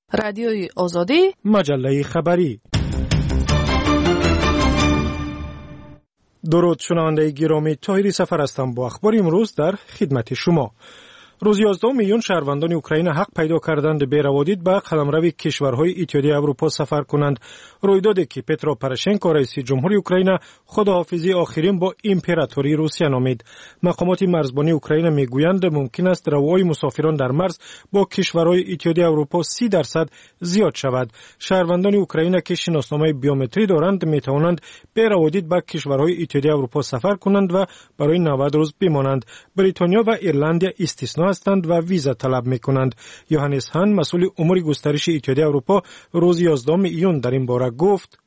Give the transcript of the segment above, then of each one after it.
رادیوی آزادی، مجله خبری. درود شنونده گرامی، طاهری سفر هستم با اخبار امروز در خدمت شما. روز 11 میلیون شهروندان اوکراین حق پیدا کردند به روادید به قلمرو کشورهای اتحادیه اروپا سفر کنند. رویدادی که پترو پروشنکو رئیس جمهوری اوکراین خداحافظی آخرین با امپراتوری روسیه نامید. مقامات مرزبانی اوکراین میگویند ممکن است روای مسافران در مرز با کشورهای اتحادیه اروپا 30% زیاد شود. شهروندان اوکراین که شناسنامه بیومتری دارند میتوانند به روادید به کشورهای اتحادیه اروپا سفر کنند و برای 90 روز بمانند. بریتانیا و ایرلند استثنا هستند و ویزا طلب میکنند. یوهانس هان مسئول امور گسترش اتحادیه اروپا روز 11 ایون در این باره گفت: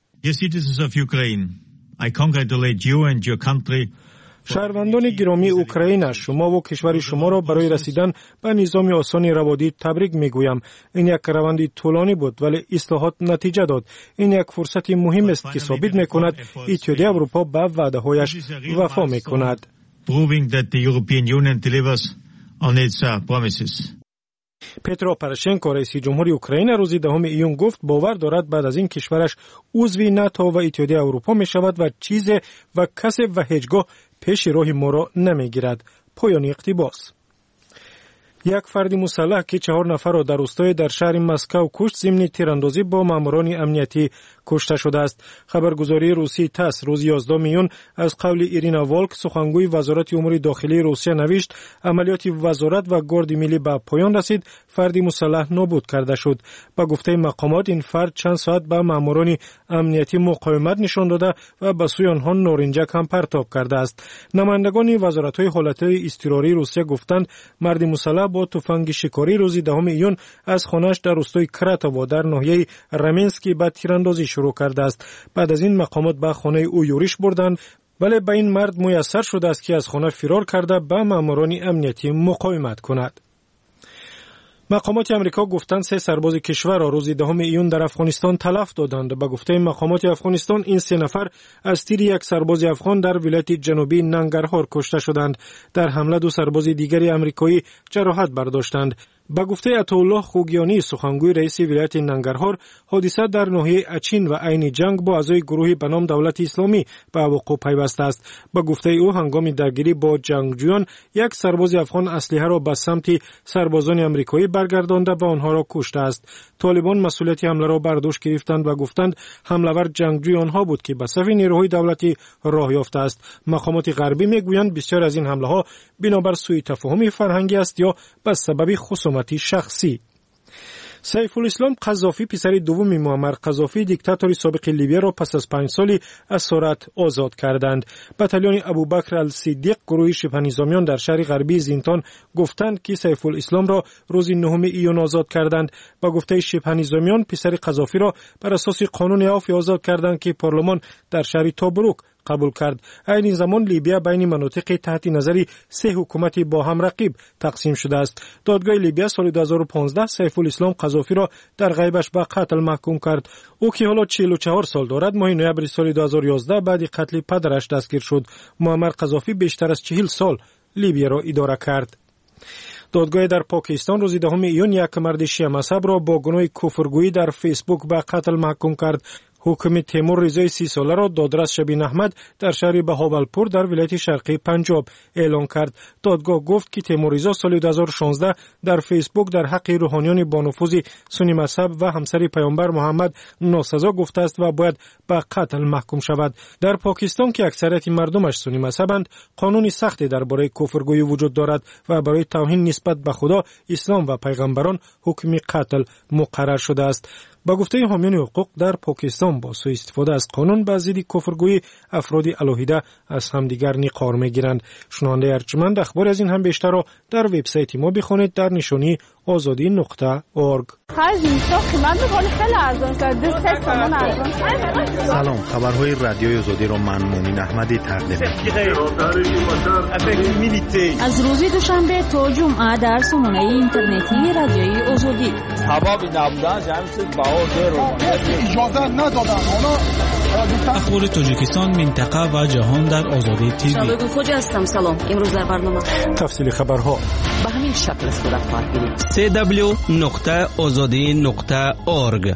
شهروندان گرامی اوکراین، شما و کشور شما را برای رسیدن به نظام آسان روادید تبریک میگویم. این یک روند طولانی بود ولی اصلاحات نتیجه داد. این یک فرصت مهم است که ثابت میکند اتحادیه اروپا به وعده‌هایش وفا میکند. پترو پروشنکو رئیس جمهوری اوکراین روز 10 ایون گفت باور دارد بعد از این کشورش عضو ناتو و اتحادیه اروپا می شود و چیز و کسی و هیچگاه پیش راه ما را نمی گیرد. پایان اقتباس. یک فرد مسلح که 4 نفر را در روستای در شهر مسکو کشت ضمن تیراندازی با ماموران امنیتی کشته شده است. خبرگزاری روسی تاس روز 11 میون از قول ایرینا والک سخنگوی وزارت امور داخلی روسیه نوشت عملیات وزارت و گارد ملی به پایان رسید. فرد مسلح نابود کرده شد. با گفته مقامات این فرد چند ساعت به ماموران امنیتی مقاومت نشان داده و به سوی آنها نارنجک هم پرتاب کرده است. نمایندگان وزارت‌های حالت‌های اضطراری روسیه گفتند مرد مسلح با تفنگ شکاری روز 10 ایون از خانه‌اش در روستای کراتوو در ناحیه رامنسکی به تیراندازی شروع کرده است. بعد از این مقامات به خانه او یورش بردند ولی به این مرد میسر شده است که از خانه فرار کرده به ماموران امنیتی مقاومت کند. مقامات امریکا گفتند 3 سرباز کشور را روز 10 ایون در افغانستان تلف دادند. به گفته مقامات افغانستان این 3 نفر از تیر یک سرباز افغان در ولایت جنوبی ننگرهار کشته شدند. در حمله 2 سرباز دیگری امریکایی جراحت برداشتند. با گفته عطاالله خوگیانی سخنگوی رئیس ولایت ننگرهار حادثه در ناحیه اچین و عین جنگ با اعضای گروهی به نام دولت اسلامی به وقوع پیوسته است. با گفته او هنگام درگیری با جنگجویان یک سرباز افغان اسلحه را به سمت سربازان امریکایی برگردانده و آنها را کشته است. طالبان مسئولیت حمله را بر دوش گرفتند و گفتند حمله‌ور جنگجوی آنها بود که به صف نیروهای دولتی راه یافته است. مقامات غربی میگویند بسیار از این حمله‌ها بنابر سوء تفاهم فرهنگی است یا به سبب خصومت شخصی. سیف الاسلام قذافی پسر دوم معمر قذافی دیکتاتوری سابق لیبی را پس از 5 سال اسارت آزاد کردند. بتالیون ابوبکر الصدیق گروه شبه نظامیان در شهر غربی زینتان گفتند که سیف الاسلام را روز 9 ایون آزاد کردند. با گفته شبه نظامیان پسر قذافی را بر اساس قانون عفو آزاد کردند که پارلمان در شهر توبروک قبول کرد. این زمان لیبیا بین مناطق تحت نظر 3 حکومت با هم رقیب تقسیم شده است. دادگاه لیبیا سال 2015 سیف الاسلام قذافی را در غیبش به قتل محکوم کرد. او که حالا 44 سال دارد ماه نوامبر سال 2011 بعد قتل پدرش دستگیر شد. معمر قذافی بیشتر از 40 سال لیبیا را اداره کرد. دادگاه در پاکستان روز 10 ایون یک مرد شیعه مذهب را با گناه کفرگویی در فیسبوک به قتل محکوم کرد. حکم تیمور رضای 30 ساله را دادرس شبین احمد در شهر بهاولپور در ولایت شرقی پنجاب اعلان کرد. دادگاه گفت که تیمور رضا سال 2016 در فیسبوک در حق روحانیان با نفوذ سنی مذهب و همسر پیامبر محمد ناسزا گفته است و باید به قتل محکوم شود. در پاکستان که اکثریت مردمش سنی مذهبند، قانون سختی درباره کفرگویی وجود دارد و برای توهین نسبت به خدا، اسلام و پیغمبران حکم قتل مقرر شده است. با گفته حامیان حقوق در پاکستان با سوء استفاده از قانون به ضد کفرگویی افراد علیحده از همدیگر نقار میگیرند. شنونده ارجمند اخبار از این هم بیشتر را در وبسایت ما بخوانید در نشانی azadi.org. سلام، خبرهای رادیوی آزادی را من مومن احمدی تقدیم می‌کنم. از روز دوشنبه تا جمعه در سامانه اینترنتی رادیوی آزادی. سبب نبودن جمعیت باور اجازه ندادن. اخبار تاجیکستان، منطقه و جهان در آزادی تیوی. شبکه کجا هستم؟ سلام. امروز در برنامه تفصیل خبرها. همین شکل صورت خواهد گرفت. www.azadi.org.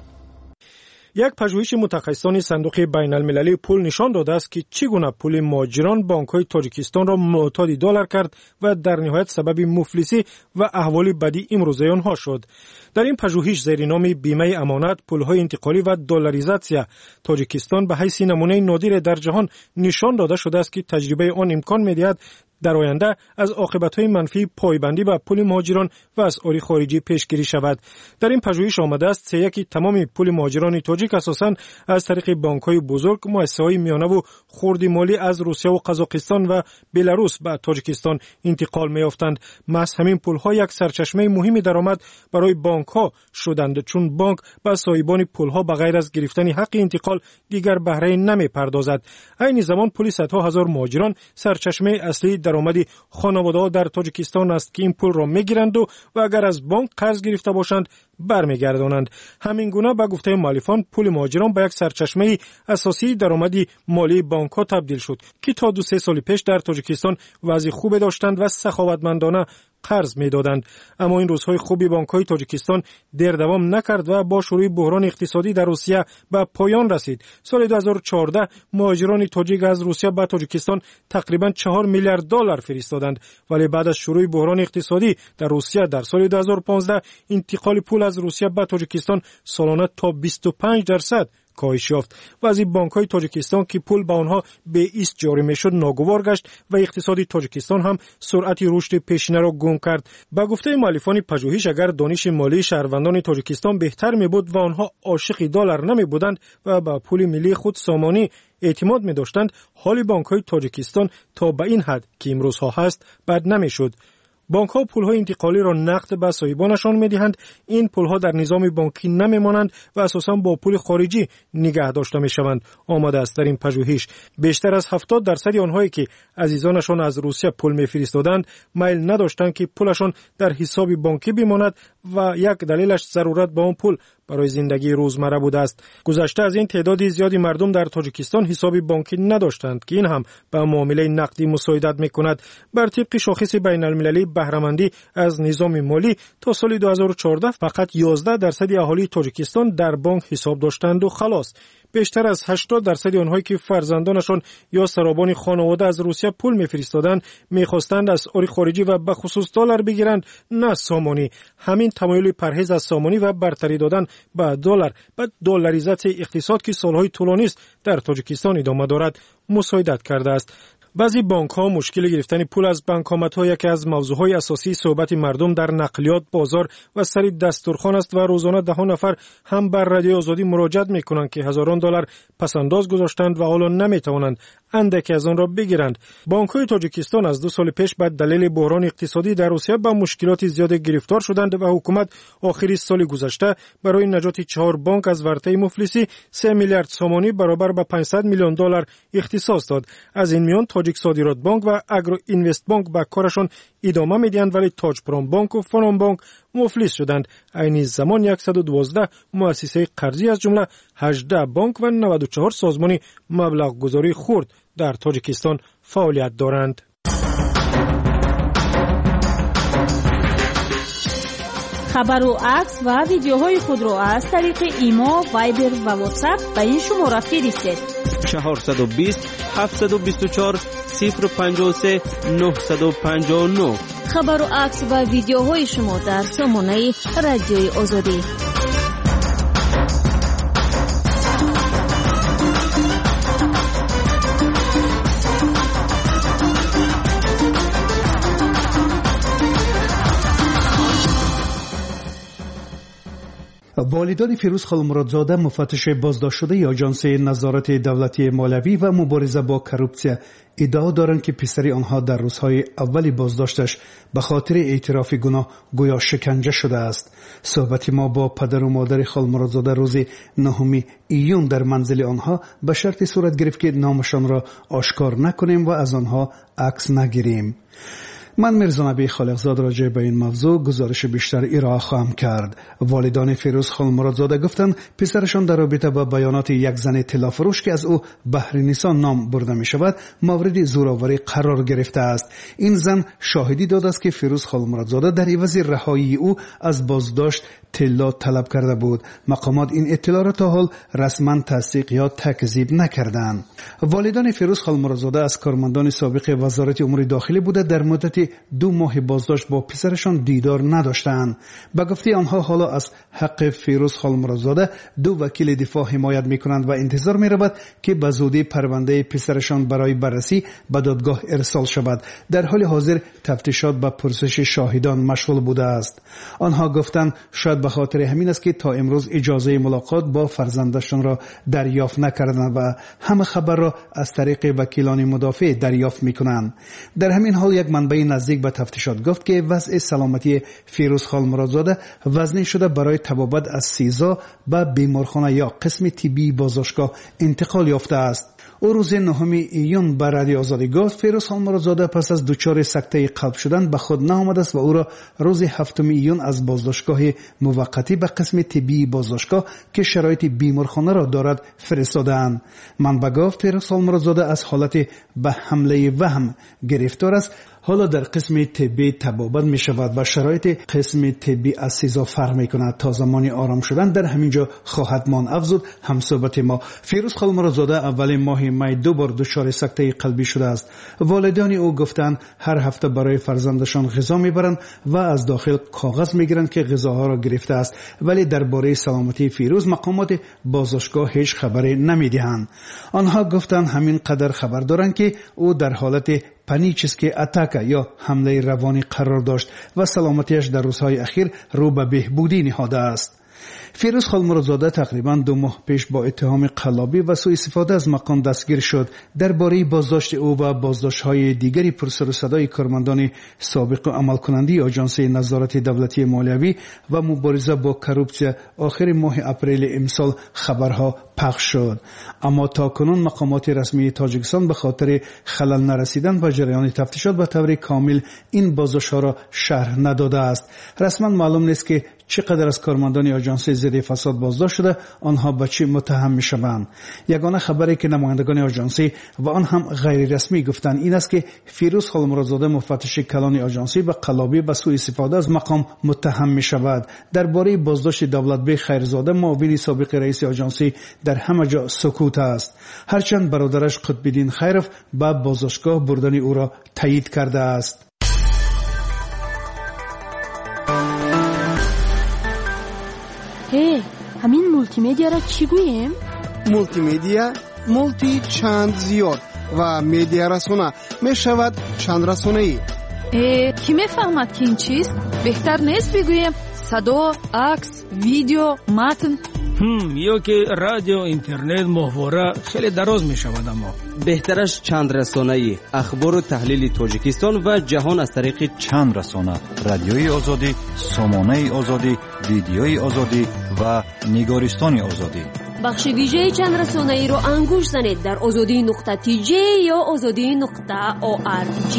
یک پژوهش متخصصان صندوق بین المللی پول نشان داده است که چگونه پول مهاجران بانک‌های تاجیکستان را معتاد دلار کرد و در نهایت سبب مفلسی و احوال بدی امروزه آنها شد. در این پژوهش زیر نام بیمه امانت، پول‌های انتقالی و دلاریزاسیا تاجیکستان به حیث نمونه نادر در جهان نشان داده شده است که تجربه آن امکان می‌دهد در آینده از عاقبت‌های منفی پایبندی به پول مهاجران و اسعار خارجی پیشگیری شود. در این پژوهش آمده است که تمام پول مهاجران تاجیک اساساً از طریق بانک‌های بزرگ، مؤسسه‌های میانه و خرد مالی از روسیه و قزاقستان و بلاروس به تاجیکستان انتقال می‌یافتند. محض همین پول‌ها یک سرچشمه مهمی درآمد برای بانک‌ها شدند، چون بانک به صاحبان پول‌ها بغیر از گرفتن حق انتقال دیگر بهره نمی‌پردازد. عین زمان پول صدها هزار مهاجران سرچشمه اصلی درآمد خانواده‌ها در تاجیکستان است که این پول را می‌گیرند و اگر از بانک قرض گرفته باشند برمیگردانند. همین گونه به گفته مؤلفان پول مهاجران به یک سرچشمه اساسی درآمد مالی بانک‌ها تبدیل شد که تا 2-3 سال پیش در تاجیکستان وضع خوب داشتند و سخاوتمندانه قرض میدادند. اما این روزهای خوبی بانک‌های تاجیکستان دیر دوام نکرد و با شروع بحران اقتصادی در روسیه به پایان رسید. سال 2014 مهاجران تاجیک از روسیه به تاجیکستان تقریباً 4 میلیارد دلار فرستادند، ولی بعد از شروع بحران اقتصادی در روسیه در سال 2015 انتقال پول از روسیه به تاجیکستان سالانه تا 25% کاهش یافت. وضع بانک‌های تاجیکستان که پول به آنها به ایست جاری میشد ناگوار گشت و اقتصادی تاجیکستان هم سرعت رشد پیشینه را گم کرد. با گفته مؤلفان پژوهش اگر دانش مالی شهروندان تاجیکستان بهتر می‌بود و آنها عاشق دلار نمی‌بودند و به پول ملی خود سامانی اعتماد می‌داشتند، حال بانک‌های تاجیکستان تا به این حد که امروزها هست بد نمی‌شد. بانک‌ها پول‌های انتقالی را نقد به صاحبانشان می‌دهند. این پول‌ها در نظام بانکی نمی‌مانند و اساساً با پول خارجی نگه داشته می‌شوند. آمده است در این پژوهش بیشتر از 70% آنهایی که عزیزانشان از روسیه پول می‌فرستادند میل نداشتند که پولشان در حساب بانکی بماند و یک دلیلش ضرورت به آن پول برای زندگی روزمره بوده است. گذشته از این تعداد زیادی مردم در تاجیکستان حساب بانکی نداشتند که این هم به معامله نقدی مساعدت می‌کند. بر طبق شاخص بین‌المللی بهره‌مندی از نظام مالی تا سال 2014 فقط 11% اهالی تاجیکستان در بانک حساب داشتند و خلاص. بیشتر از 80% آنهایی که فرزندانشان یا سرابان خانواده از روسیه پول می‌فرستادند می‌خواستند از اسعار خارجی و به خصوص دلار بگیرند، نه سامانی. همین تمایل پرهیز از سامانی و برتری دادن به دلار و دلاریزاسیای اقتصاد که سالهای طولانی است در تاجیکستان ادامه دارد مساعدت کرده است. بعضی بانک‌ها مشکل گرفتن پول از بانک‌ها یکی از موضوعهای اساسی صحبت مردم در نقلیات، بازار و سر دسترخوان است و روزانه ده‌ها نفر هم بر رادیو آزادی مراجعه می‌کنند که هزاران دلار پس‌انداز گذاشتند و حالا نمی‌توانند اندکی از آن را بگیرند. بانک‌های تاجیکستان از 2 سال پیش بعد دلیل بحران اقتصادی در روسیه با مشکلات زیاد گرفتار شدند و حکومت آخر سال گذشته برای نجات 4 بانک از ورطه مفلسی 3 میلیارد سامانی برابر به 500 میلیون دلار اختصاص داد. از این میان تاجیک صادرات بانک و اگرو اینوست بانک به کارشان ادامه میدهند، ولی تاج پرام بانک و فنام بانک مفلس شدند. عین زمان 112 مؤسسه قرضی از جمله 18 بانک و 94 سازمان مبلغ گذاری خرد در تاجیکستان فعالیت دارند. خبر و عکس و ویدیوهای خود را از طریق ایما، وایبر و واتساپ به این شماره فرستید: 420 724 053 959. خبر و عکس و ویدیوهای شما در سامانه رادیوی آزادی. والدان فیروز خالمرادزاده مفتش بازداشت شده آژانس نظارت دولتی مالوی و مبارزه با کروپسیا ادعا دارند که پسری آنها در روزهای اول بازداشتش به خاطر اعتراف گناه گویا شکنجه شده است. صحبت ما با پدر و مادر خالمرادزاده روز 9 ایون در منزل آنها به شرط صورت گرفت که نامشان را آشکار نکنیم و از آنها عکس نگیریم. من میرزا نبی خالقزاد راجع به این موضوع گزارش بیشتر ارائه خواهم کرد. والدان فیروز خانم مرادزاده گفتند پسرشان در رابطه با بیانات یک زن طلافروش که از او بحرنیسا نام برده می شود مورد زورآوری قرار گرفته است. این زن شاهدی داده است که فیروز خانم مرادزاده در عوض رهایی او از بازداشت طلا طلب کرده بود. مقامات این اطلاع را تا حال رسما تصدیق یا تکذیب نکردند. والدان فیروز خانم مرادزاده از کارمندان سابق وزارت امور داخلی بوده در مدت 2 ماه بازداشت با پسرشان دیدار نداشتند. به گفته آنها حالا از حق فیروز خانم مرادزاده 2 وکیل دفاع حمایت میکنند و انتظار میرود که به زودی پرونده پسرشان برای بررسی به دادگاه ارسال شود. در حال حاضر تفتیشات به پرسش شاهدان مشغول بوده است. آنها گفتند شاید به خاطر همین است که تا امروز اجازه ملاقات با فرزندشان را دریافت نکردند و همه خبر را از طریق وکیلان مدافع دریافت میکنند. در همین حال یک منبع نزدیک به تفتیشات گفت که وضع سلامتی فیروز خانم مرادزاده وزنی شده برای طبابت از سیزا به بیمارخانه یا قسم طبی بازداشتگاه انتقال یافته است. او روز 9 ایون به رادیو آزادی گفت فیروز خانم مرادزاده پس از دچار سکته قلب شدن به خود نآمده است و او را روز 7 ایون از بازداشتگاه موقتی به قسم طبی بازداشتگاه که شرایط بیمارخانه را دارد فرستادند. منبع گفت فیروز خانم مرادزاده از حالت به حمله وهم گرفتار است. حالا در قسم طبی طبابت می شود و شرایط قسم طبی از سیزا فرق می کند. تا زمانی آرام شدن در همینجا خواهد ماند. افزود همصحبت ما. فیروز خانم مرادزاده اول ماه می 2 بار دچار سکته قلبی شده است. والدان او گفتند هر هفته برای فرزندشان غذا میبرند و از داخل کاغذ میگیرند که غذاها را گرفته است، ولی درباره سلامتی فیروز مقامات بازداشتگاه هیچ خبری نمیدهند. آنها گفتند همین قدر خبر دارند که او در حالت پانیچسکی اتاک یا حمله روانی قرار داشت و سلامتیش در روزهای اخیر رو به بهبودی نهاده است. فیروز خانم مرادزاده تقریباً 2 ماه پیش با اتهام قلابی و سوء استفاده از مقام دستگیر شد. درباره بازداشت او و بازداشت‌های دیگری پرسر و صدای کارمندان سابق و عملکننده آژانس نظارت دولتی مالیوی و مبارزه با کروپسیا آخر ماه اپریل امسال خبرها پخش شد، اما تاکنون مقامات رسمی تاجیکستان به خاطر خلل نرسیدن به جریان تفتیشات به طور کامل این بازداشت‌ها را شرح نداده است. رسما معلوم نیست که چقدر از کارمندان آژانس ضد فساد بازداشت شده، آنها به چی متهم می‌شوند. یگانه خبری که نمایندگان آژانسی و آن هم غیر رسمی گفتند این است که فیروز خانم مرادزاده مفتش کلان آژانسی به قلابی و سوء استفاده از مقام متهم می‌شود. درباره بازداشت دولتبی خیرزاده معاون سابق رئیس آژانسی در همه جا سکوت است، هرچند برادرش قطب‌الدین خیرف به بازداشتگاه بردن او را تایید کرده است. همین مولتی مدیا را چی گوییم؟ مولتی مدیا مولتی چند زیاد و مدیا رسانه می شود چند رسانه‌ای. کی میفهمد که این چیست؟ بهتر نیست بگوییم صدا، عکس، ویدیو، متن؟ یا که رادیو، اینترنت، محتوا خیلی دراز می شود. اما بهترش چند رسانه‌ای، اخبار و تحلیل تاجیکستان و جهان از طریق چند رسانه: رادیوی آزادی، سامانه آزادی، ویدیوی آزادی و نگارستان آزادی. بخش ویژه چند رسانه‌ای رو انگوش زنید در azadi.tj یا azadi.org.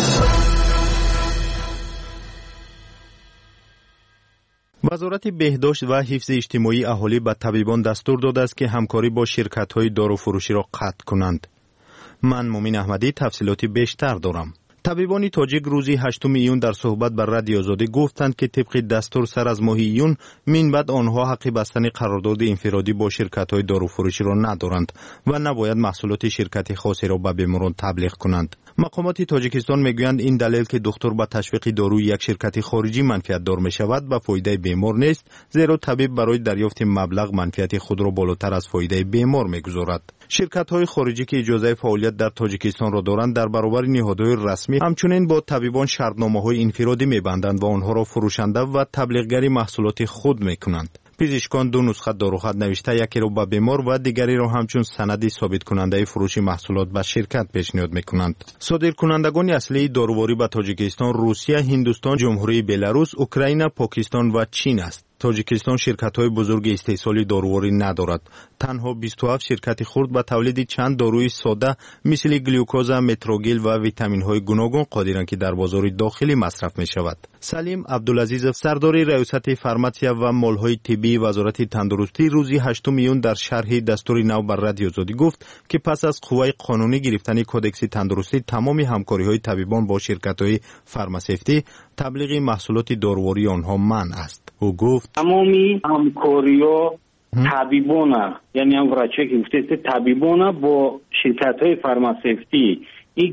وزارت بهداشت و حفظ اجتماعی اهالی به طبیبان دستور داده است که همکاری با شرکت‌های داروفروشی را قطع کنند. من مومین احمدی تفصیلات بیشتر دارم. طبیبان تاجیک روزی 8 ایون در صحبت بر رادیو آزادی گفتند که طبق دستور سر از ماه ایون من بعد آنها حق بستن قرارداد انفرادی با شرکت‌های داروفروشی را ندارند و نباید محصولات شرکت خاصی را به بیماران تبلیغ کنند. مقامات تاجیکستان میگویند این دلیل که دکتر با تشویق داروی یک شرکت خارجی منفعت دار می شود و فایده بیمار نیست، زیرا طبیب برای دریافت مبلغ منفعت خود را بالاتر از فایده بیمار میگذارد. شرکت‌های خارجی که اجازه فعالیت در تاجیکستان را دارند در برابر نهادهای رسمی همچنین با طبیبان شرطنامه‌های انفرادی می‌بندند و آنها را فروشنده و تبلیغگری محصولات خود می‌کنند. پزشکان 2 نسخه داروخط نوشته، یکی را به بیمار و دیگری را همچون سند ثابت کننده فروش محصولات به شرکت پیشنهاد می‌کنند. صادرکنندگان اصلی داروباری به تاجیکستان روسیه، هندوستان، جمهوری بلاروس، اوکراین، پاکستان و چین است. توجیکستان شرکت‌های بزرگ استحصال داروواری ندارد. تنها 27 شرکت خرد به تولید چند داروی ساده مثل گلوکوز، متروگیل و ویتامین‌های گوناگون قادرند که در بازار داخلی مصرف می‌شود. سلیم عبدالعزیز سردار ریاست فارماسیا و مال‌های طبی وزارت تندرستی روزی 8 میلیون در شرح دستور نو بر رادیو آزادی گفت که پس از قوه قانونی گرفتن کدکس تندرستی تمام همکاری‌های طبیبان با شرکت‌های فارماسیوتی تبلیغ محصولات داروواری آنها منع است. او گفت تمامی همکاری‌ها طبیبانه، یعنی هم وراچه که گفته طبیبانه با شرکت‌های فارماسیوتی این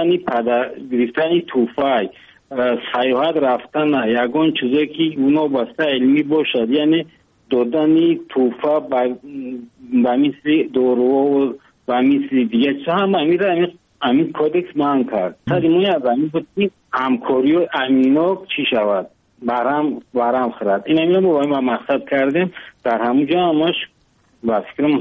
گرفتن توفای سیاحت رفتن یگان چیزی که اونا بسته علمی باشد، یعنی دادن توفا به مثل دارو و به مثل دیگه چه هم امین کودکس من کرد. سریمونی از امین بود که همکاری و امینا چی شود برام خرد. این امینا با ما مقصد کردیم در همونجا همش با فکرم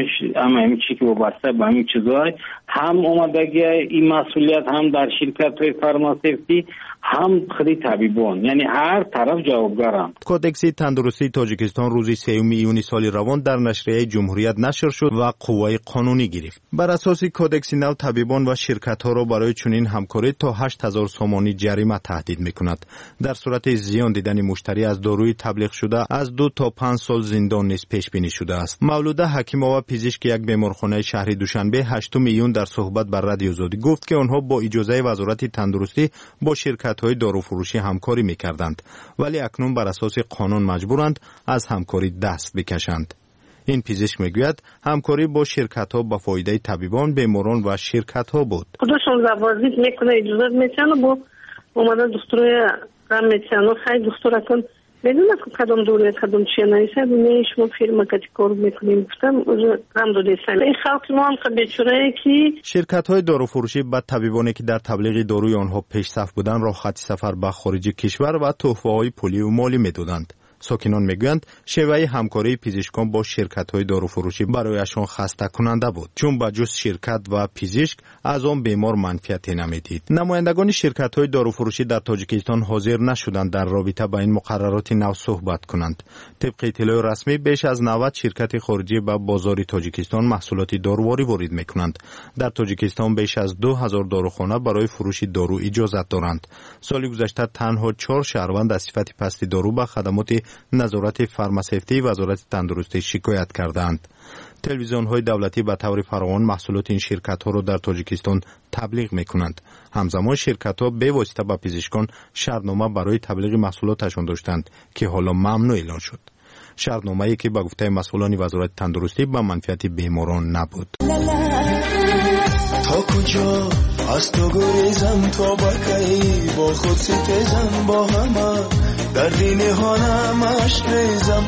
همین چی که وابسته به همین چیزهای هم اومدگی این مسئولیت هم در شرکت‌های فارماسیوتی هم خود طبیبان، یعنی هر طرف جوابگارند. کودکس تندرستی تاجیکستان روز 3 یونی سال روان در نشریه جمهوریت نشر شد و قوه قانونی گرفت. بر اساس کودکس نو طبیبان و شرکت‌ها را برای چنین همکاری تا 8000 سومانی جریمه تهدید می‌کند. در صورت زیان دیدن مشتری از داروی تبلیغ شده از 2 تا 5 سال زندان نیز پیش بینی شده است. مولوده حکیم‌آوا و پزشک یک بیمارخانه شهر دوشنبه 8 میلیون در صحبت بر رادیو آزادی گفت که آنها با اجازه وزارت تندرستی با شرکت‌های داروفروشی همکاری می‌کردند، ولی اکنون بر اساس قانون مجبورند از همکاری دست بکشند. این پزشک میگوید همکاری با شرکت‌ها به فایده طبیبان، بیماران و شرکت‌ها بود. خودشون زوازیت میکنه، اجازه میتونه با اومدن دکتر رم میتونه خیلی دکتر کن بدون کدام دوره کدام چیه نیست نه شما فیلم کتی کار میکنیم گفتم رم دو دیسن این خلق ما هم بیچاره که شرکت‌های داروفروشی بعد طبیبانی که در تبلیغ داروی آنها پیش صف بودند را خط سفر به خارج کشور و تحفه‌های پولی و مالی میدادند. ساکنان میگویند شیوه همکاری پزشکان با شرکت‌های داروفروشی برایشان خسته کننده بود، چون با جز شرکت و پزشک از آن بیمار منفعتی نمیدید. نمایندگان شرکت‌های داروفروشی در تاجیکستان حاضر نشدند در رابطه با این مقررات نو صحبت کنند. طبق اطلاع رسمی بیش از 90 شرکت خارجی به بازار تاجیکستان محصولات داروواری وارد می‌کنند. در تاجیکستان بیش از 2000 داروخانه برای فروش دارو اجازت دارند. سال گذشته تنها 4 شهروند از صفت پست دارو به خدمات نظارت فارماسیوتی وزارت تندرستی شکایت کردند. تلویزیون‌های دولتی به طور فراوان محصولات این شرکت‌ها را در تاجیکستان تبلیغ می‌کنند. همزمان شرکت‌ها به واسطه به پزشکان شرطنامه برای تبلیغ محصولاتشان داشتند که حالا ممنوع اعلان شد. شرطنامه‌ای که به گفته مسئولان وزارت تندرستی به منفعت بیماران نبود. تا کجا از تو گریزم تا بکی با خود ستیزم با همه در دین هانم عشق ریزم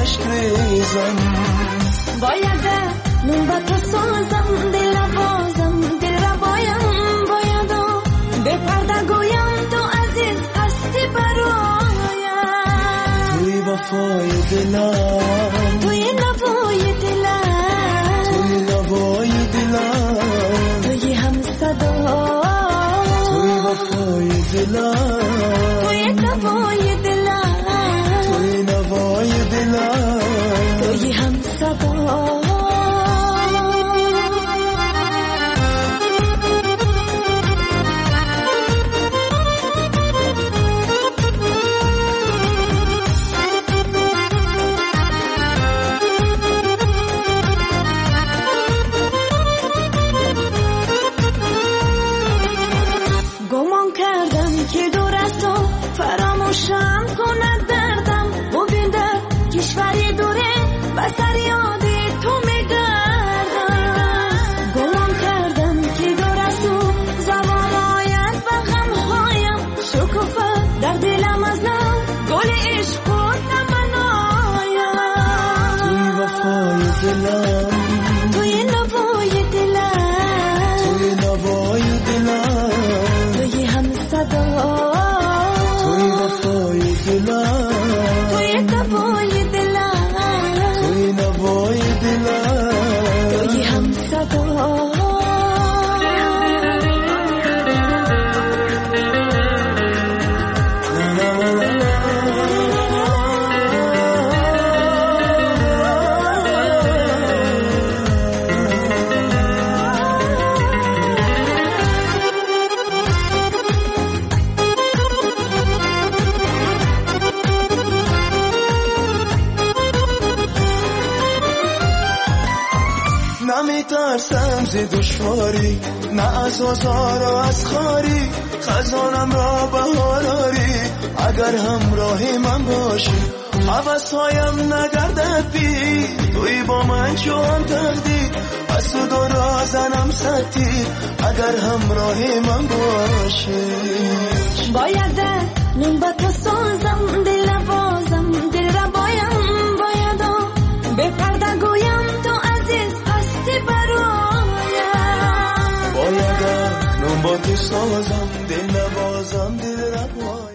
باید نون با تو سازم دل بازم دل را باید به پرده گویم تو عزیز هستی برایم توی وفای دلم توی نوای دلم توی نوای دلم توی هم صدا توی وفای دلم توی نوای دلم توی نوای دلم توی هم صدا فراموشم کند دردم ببین در کشوری دوره بسر یاد تو میگردم گمان کردم که دور از تو زمان آید و غمهایم شکوفه در دلم از نو گل عشق و تمنایم توی وفای دلم توی نوای دلم توی نوای دلم توی هم صدا توی نوای دلم توی نوای دلم توی هم صدا نمیترسم ز دشواری، نه از آزار و از خاری، خزانم را بهار آری اگر همراه من باشی. حوثهایم نگردد بی توی با من چون تقدیر، از تو دو زنم ستی اگر همراه من باشی. باید من با تو سازم دل بازم، دل را باید به پرده گویم تو عزیز هستی برایم. باید من با تو سازم دل بازم دل را باید.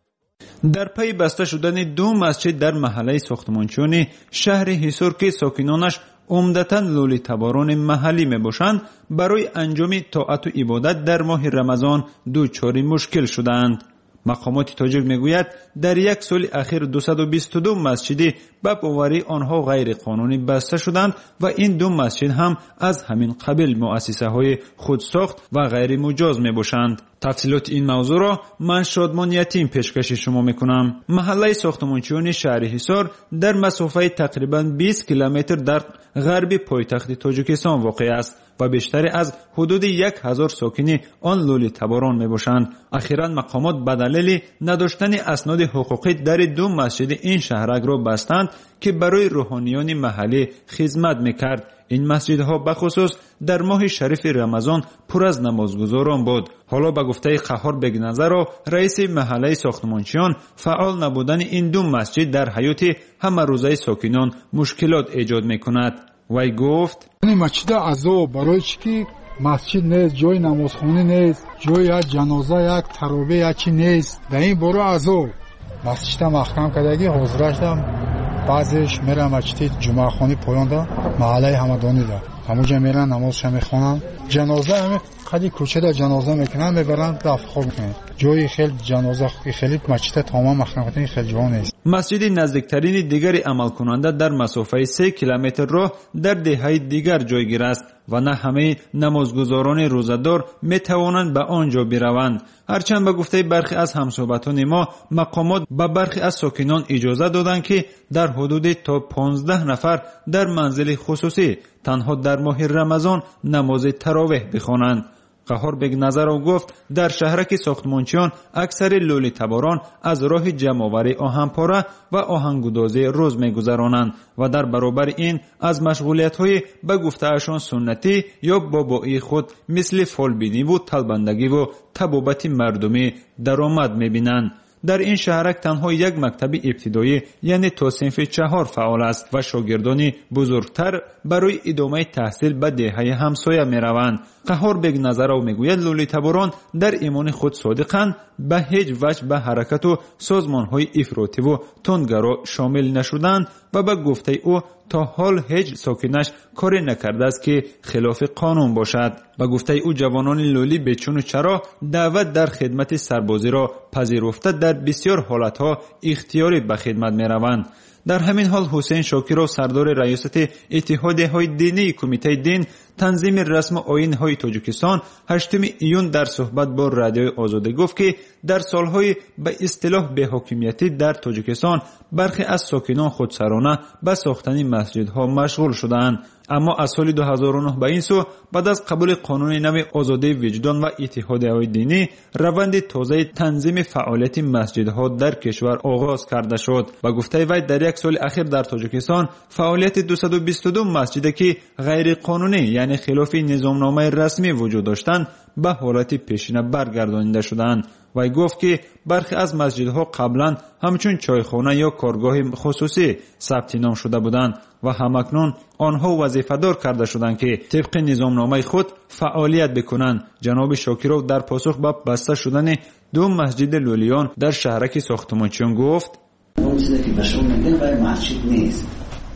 در پی بسته شدن دو مسجد در محله ساختمانچیان شهر حصار که ساکنانش عمدتاً لولیتباران محلی میباشند، برای انجام طاعت و عبادت در ماه رمضان دچار مشکل شدند. مقامات تاجیک میگوید در یک سال اخیر 222 مسجد به باوری آنها غیر قانونی بسته شدند و این دو مسجد هم از همین قبیل مؤسسه های خودساخت و غیر مجاز میباشند. تفصیلات این موضوع را من شادمان یتیم پیشکش شما میکنم. محله ساختمانچیان شهر حصار در مسافه تقریبا 20 کیلومتر در غرب پایتخت تاجیکستان واقع است و بیشتر از حدود 1000 ساکن آن لولیتباران میباشند. اخیراً مقامات به دلیل نداشتن اسناد حقوقی در دو مسجد این شهرک را بستند که برای روحانیان محلی خدمت میکرد. این مسجدها بخصوص در ماه شریف رمضان پر از نمازگزاران بود. حالا به گفته قهار بگنظر و رئیس محله ساختمانچیان، فعال نبودن این دو مسجد در حیات همه روزه ساکنان مشکلات ایجاد میکند. وی گفت این مسجد عذاب برای چی مسجد نیست، جای نمازخانه نیست، جای یک جنازه یک ترابه یکی نیست، در این برای عذاب. مسجد محکم کردگی حاضرش دم بعضیش میرن مسجد جمعه خانی پایان دا محله همدانی دا همونجا میرن نمازش میخونن. جنازه همه قدی کوچه دا جنازه میکنن میبرن دفع خواب میکنن. جایی خیلی جنازه خیلی مسجد تمام محکم کردن خیلی جا نیست. مسجد نزدیکترین دیگری عمل کننده در مسافه 3 کیلومتر راه در دهه دیگر جایگیر است و نه همه نمازگزاران روزه‌دار میتوانند به آنجا بروند. هرچند به گفته برخی از همصحبتان ما، مقامات به برخی از ساکنان اجازه دادند که در حدود تا 15 نفر در منزل خصوصی تنها در ماه رمضان نماز تراویح بخوانند. قهار بگنظر او گفت در شهرک ساختمانچیان اکثر لولیتباران از راه جمع‌آوری آهنپاره و آهنگودازی روز می‌گذرانند و در برابر این از مشغولیت‌های به گفته‌اشان سنتی یا بابایی خود مثل فالبینی و تلبندگی و طبابت مردمی درآمد می‌بینند. در این شهرک تنها یک مکتب ابتدایی یعنی تا صنف 4 فعال است و شاگردان بزرگتر برای ادامه تحصیل به دهه همسایه می روند. قهار بگنظر او میگوید لولیتباران در ایمان خود صادقند، به هیچ وجه به حرکت و سازمان های افراطی و تندگرا شامل نشدند و به گفته او تا حال هیچ ساکنش کاری نکرده است که خلاف قانون باشد. به گفته او جوانان لولی به چون و چرا دعوت در خدمت سربازی را پذیرفته در بسیار حالتها اختیاری به خدمت می روند. در همین حال حسین شاکرو سردار ریاست اتحادیه های دینی کمیته دین تنظیم رسم آیین های تاجیکستان 8 ایون در صحبت با رادیوی آزادی گفت که در سالهای به اصطلاح بی حاکمیتی در تاجیکستان برخی از ساکنان خودسرانه به ساختن مسجدها مشغول شدند، اما از سال 2009 به این سو بعد از قبول قانون نو آزادی وجدان و اتحادیه‌های دینی روند تازه تنظیم فعالیت مسجدها در کشور آغاز کرده شد. و گفته وی در یک سال اخیر در تاجیکستان فعالیت 222 مسجدی که غیر قانونی یعنی خلاف نظامنامه رسمی وجود داشتند به حالت پیشینه برگردانیده شدند. وی گفت که برخی از مسجدها قبلا همچون چایخانه یا کارگاه خصوصی ثبت نام شده بودند و همکنون آنها وظیفه‌دار کرده شدند که طبق نظامنامه خود فعالیت بکنند. جناب شاکرو در پاسخ به بسته شدن دو مسجد لولیان در شهرک ساختمانچیان گفت اون چیزی که به شما میگن برای مسجد نیست،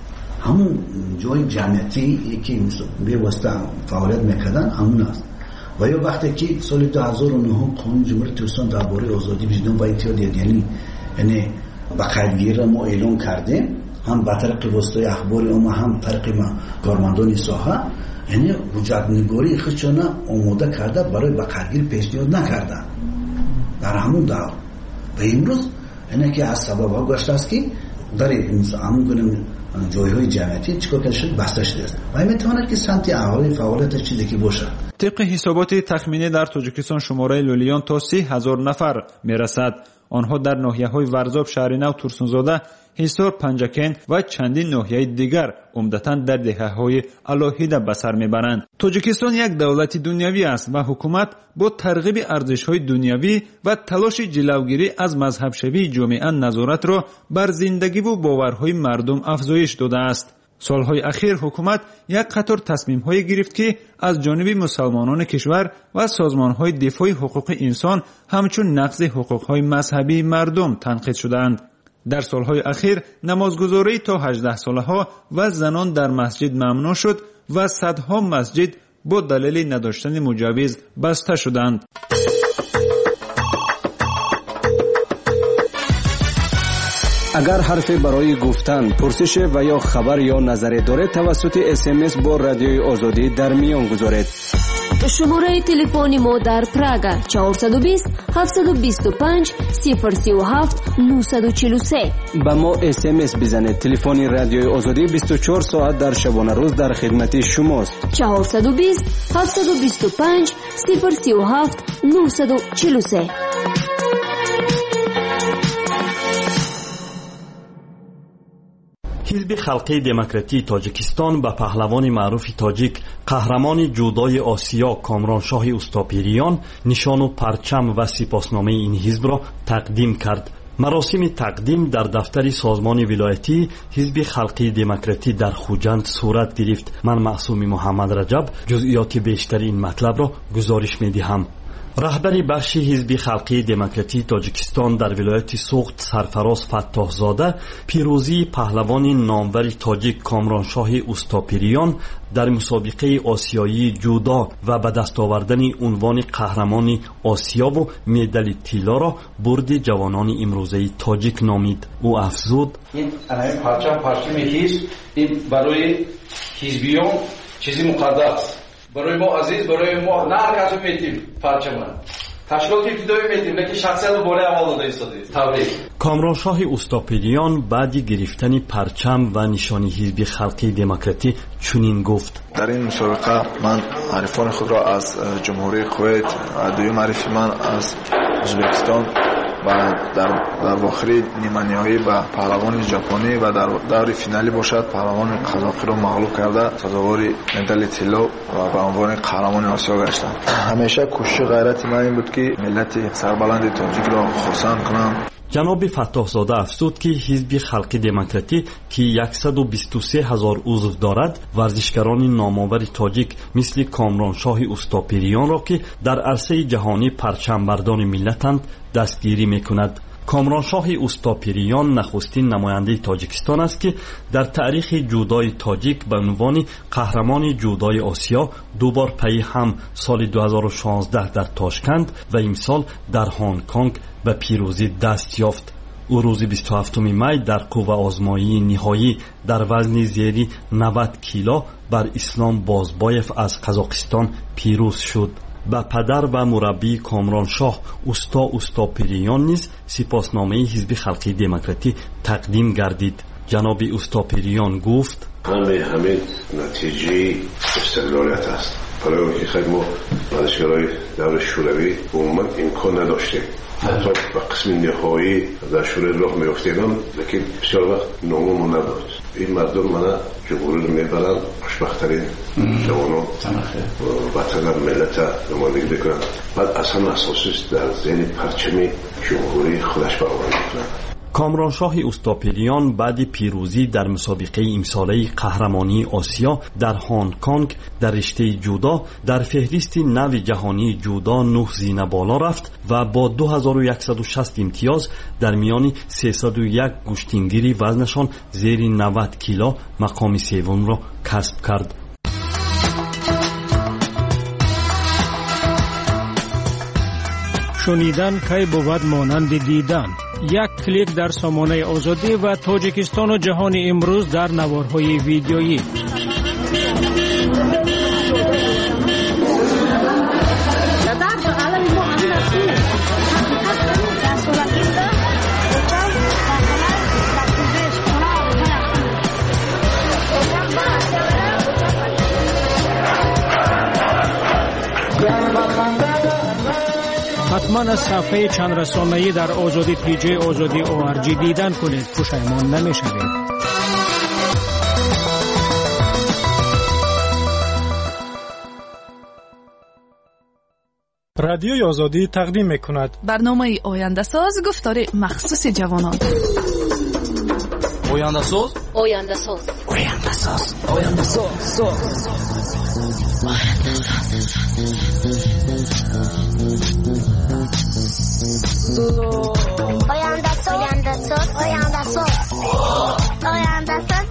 همون جای جمعیتی که به واسطه فعالیت میکردن همون است. و یا وقتی که سال 2009 قانون جمهوری ترکستان درباره آزادی وجدان و اتحادیه دینی یعنی به قیدگیری ما اعلام کردیم، هم به طریق واسطه اخبار عامه هم طریق کارمندان ساحه، یعنی حجت‌نگاری خودشون آماده کرده برای به قیدگیری پیشنهاد نکردن در همون دور. و امروز یعنی که از سبب ها گشته است که در همون جایهای جمعیتی چیکار کرده شد بسته شده است و میتواند که سمت اهالی فعالیت چیزی که باشه. طبق حسابات تخمینی در تاجیکستان شماره لولیان تا 30,000 نفر میرسد. آنها در ناحیه‌های ورزاب، شهرینو، تورسونزاده، حصار، پنجکن و چندین ناحیه دیگر عمدتاً در دهه‌های علاهیده به سر میبرند. تاجیکستان یک دولت دنیوی است و حکومت با ترغیب ارزش‌های دنیوی و تلاش جلوگیری از مذهب‌شوی جامعه نظارت را بر زندگی و باورهای مردم افزایش داده است. سالهای اخیر حکومت یک قطار تصمیم‌های گرفت که از جانب مسلمانان کشور و سازمان‌های دفاع حقوق انسان همچون نقض حقوق‌های مذهبی مردم تنقید شدند. در سالهای اخیر نمازگزاری تا 18 ساله‌ها و زنان در مسجد ممنوع شد و صدها مسجد با دلیل نداشتن مجوز بسته شدند. اگر حرفی برای گفتن، پرسش و یا خبر یا نظری دارید توسط SMS با رادیوی آزادی در میان گذارید. شماره تلفن ما در پراگ 420 725 037 943. با ما SMS بزنید. تلفن رادیوی آزادی 24 ساعت در شبانه روز در خدمت شماست. 420 725 037 943. حزب خلقی دموکراتی تاجیکستان به پهلوان معروف تاجیک قهرمان جودوی آسیا کامرانشاه استاپیریان نشان و پرچم و سپاسنامه این حزب را تقدیم کرد. مراسم تقدیم در دفتر سازمان ولایتی حزب خلقی دموکراتی در خوجند صورت گرفت. من معصوم محمد رجب جزئیات بیشتر این مطلب را گزارش می‌دهم. رهبر بخش حزب خلقی دموکراتی تاجیکستان در ولایت سوخت سرفراز فتاح زاده پیروزی پهلوان نامور تاجیک کامرانشاه استاپیریان در مسابقه آسیایی جودو و به دست آوردن عنوان قهرمان آسیا و مدال طلا را برد جوانان امروزه تاجیک نامید. او افزود: این پرچم حزب این برای حزبیان چیزی مقدس، برای ما عزیز، برای ما نه هر کسی میتیم پرچم تشکیلات ابتدایی میتیم لیکن شخصیت رو بالای اول داده ایستاده. تبریک. کامرانشاه استاپیریان بعد گرفتن پرچم و نشانی حزب خلقی دموکراتی چنین گفت: در این مسابقه من حریفان خود را از جمهوری کویت و دوی معرفی من از ازبکستان و در واخری نیمه نهایی به پهلوان ژاپنی و در دور فینالی باشد پهلوان قزاقی را مغلوب کرده سزاوار مدال طلا و به عنوان قهرمان آسیا گشتم. همیشه کوشش غیرت من این بود که ملت سربلند تاجیک را خرسند کنم. جناب فتاح زاده افزود که حزب خلقی دموکراتی که 123,000 عضو دارد ورزشکاران نامآور تاجیک مثل کامرانشاه استاپیریان را که در عرصه جهانی پرچمبردان ملتند دستگیری میکند. کامرانشاه استاپیریان نخستین نماینده تاجیکستان است که در تاریخ جودوی تاجیک به عنوان قهرمان جودوی آسیا دو بار پی هم سال 2016 در تاشکند و امسال در هنگ کنگ به پیروزی دست یافت. او روز 27 می در قوه آزمایی نهایی در وزن زیر 90 کیلو بر اسلام بازبایف از قزاقستان پیروز شد. به پدر و مربی کامرانشاه استاپیریان نیز سپاسنامه حزب خلقی دموکراتی تقدیم گردید. جناب استاپیریان گفت: همین نتیجه استقلالیت است. برای حقیقت ما ورزشکارای دور شوروی عموما امکان نداشتیم. حتی به قسم نهایی در شوروی راه میافتیدم لیکن بسیار وقت ناممون نبود. این مردم منو جمهوری رو میبرن خوشبختترین جوانان وطن ملت نمایندگی بکنن. بعد اصلا اساسیست در ذهن پرچم جمهوری خودش باور میکنن. کامرانشاه استاپیریان بعد پیروزی در مسابقه امساله قهرمانی آسیا در هنگ کنگ در رشته جودو در فهرست نو جهانی جودو 9 زینه بالا رفت و با 2160 امتیاز در میان 301 گشتینگیری وزنشان زیر 90 کیلو مقام سوم را کسب کرد. شنیدن کی بود مانند دیدن. یک کلیک در سامانه آزادی و تاجیکستان و جهان امروز در نوارهای ویدیویی. حتما از صفحه چند رسانه‌ای در آزادی پیج آزادی ORG دیدن کنید. پشیمان نمی‌شوید. رادیوی آزادی تقدیم می‌کند برنامه آینده ساز گفتار مخصوص جوانان. آینده ساز آینده ساز آینده ساز آینده ساز آینده ساز آینده ساز آینده ساز آینده ساز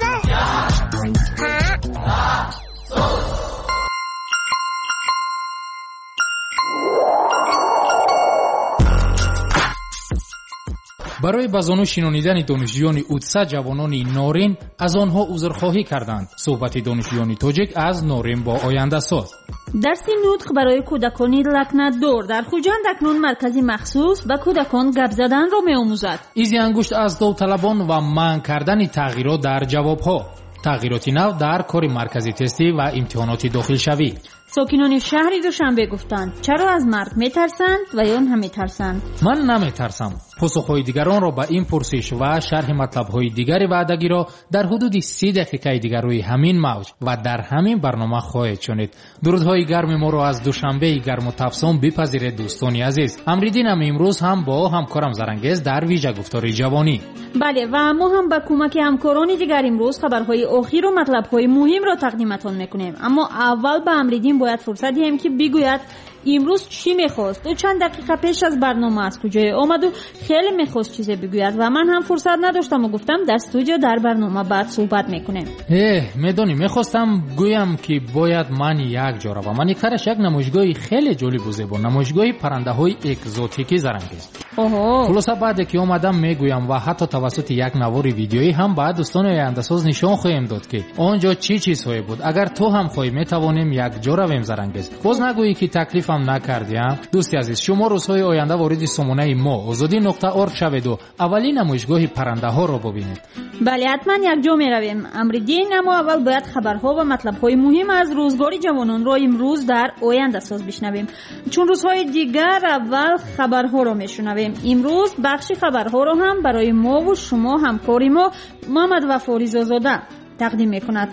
برای به زانو شنانیدن دانشجویان اودسا جوانان نارین از آنها عذرخواهی کردند. صحبت دانشجویان تاجیک از نارین با آینده ساز. درسی نطق برای کودکان لکنت دور در خوجند اکنون مرکزی مخصوص به کودکان گپ زدن را می‌آموزد. ایزی انگشت از داوطلبان و منع کردن تغییرات در جوابها، تغییرات نو در کار مرکزی تستی و امتحانات داخل شوی. ساکنان شهر دوشنبه گفتند چرا از مرگ میترسند و یا نمیترسند؟ من نمیترسم. پاسخهای دیگران را به این پرسش و شرح مطلبهای دیگر وعدگی را در حدود 30 دقیقه دیگر روی همین موج و در همین برنامه خواهید شنید. درودهای گرم ما را از دوشنبه گرم و تفسون بپذیرید دوستان عزیز. امریدینم امروز هم با همکارم زرنگز در ویژه گفتار جوانی. بله و ما هم با کمک همکاران دیگر امروز خبرهای اخیر و مطلبهای مهم را تقدیمتان میکنیم. اما اول به امریدین باید فرصت دهیم که بگوید امروز چی میخواست. و چند دقیقه پیش از برنامه از کجای آمد و خیلی میخواست چیزی بگوید و من هم فرصت نداشتم و گفتم در استودیو در برنامه بعد صحبت میکنیم. میدونی میخواستم گویم که باید من یک جا روم. من کارش یک نمایشگاه خیلی جالب و زیبا، نمایشگاه پرنده های اکزوتیکی زرنگز. خلاصه بعد که اومدم میگویم و حتی توسط یک نوار ویدیویی هم بعد دوستان آینده‌ساز نشان خواهیم داد که آنجا چی چیزهایی بود. اگر تو هم خواهی میتوانیم یک جا رویم زرنگز. باز نگویی که تکلیف نکردیم. دوستی عزیز شما روزهای آینده وارد سامانه ما azadi.org شوید و اولین نمایشگاه پرنده ها را ببینید. بله حتما یک جا می رویم امریدین، اما اول باید خبرها و مطلبهای مهم از روزگار جوانان را امروز در آینده ساز بشنویم. چون روزهای دیگر اول خبرها را میشنویم. امروز بخش خبرها را هم برای ما و شما همکاری ما محمد وفاری زاده تقدیم میکند.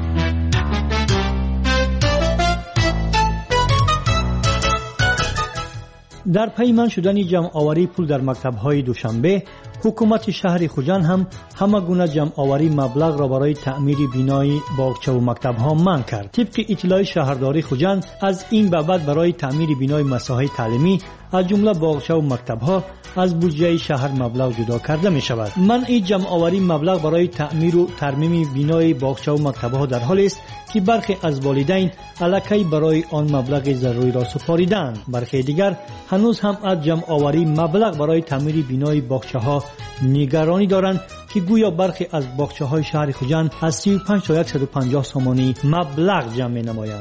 در پیمان شدن جمع آوری پول در مکتب‌های دوشنبه، حکومت شهر خوجند هم همه گونه جمع آوری مبلغ را برای تعمیر بینای باغچه و مکتب‌ها منع کرد. طبق اطلاع شهرداری خوجند از این به بعد برای تعمیر بینای مساحت تعلیمی از جمله باغچه و مکتب‌ها از بودجه شهر مبلغ جدا کرده می شود. منع جمع آوری مبلغ برای تعمیر و ترمیم بینای باغچه و مکتب‌ها در حالی است که برخی از والدین الکی برای آن مبلغ ضروری را سپاریدند. برخی دیگر هنوز هم از جمع آوری مبلغ برای تعمیر بینای باغچه‌ها نگرانی دارند که گویا برخی از باغچه‌های شهر خوجند از 35 تا 150 سامانی مبلغ جمع نمایند.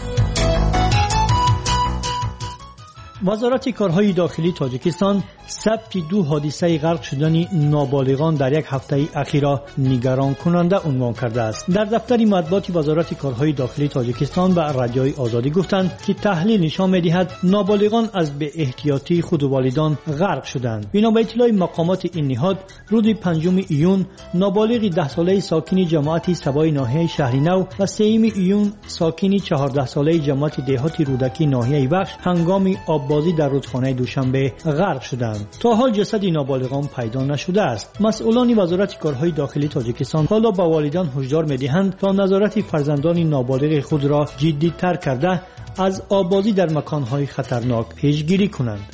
وزارت کارهای داخلی تاجیکستان ثبت 2 حادثه غرق شدن نابالغان در یک هفته اخیر نگران کننده عنوان کرده است. در دفتر مطبوعات وزارت کارهای داخلی تاجیکستان به رادیوی آزادی گفتند که تحلیل نشان می‌دهد نابالغان از به احتیاطی خود و والدان غرق شدند. بنا به اطلاع مقامات این نهاد، روز 5 ایون نابالغ 10 ساله ساکن جماعت سبای ناحیه شهر نو و 3 ایون ساکن 14 ساله جماعت دهاتی رودکی ناحیه بخش هنگام آببازی در رودخانه دوشنبه غرق شدند. تا حال جسد نابالغان پیدا نشده است. مسئولان وزارت کارهای داخلی تاجیکستان حالا به والدان هشدار می‌دهند تا نظارت فرزندان نابالغ خود را جدی‌تر کرده از آببازی در مکان‌های خطرناک پیشگیری کنند.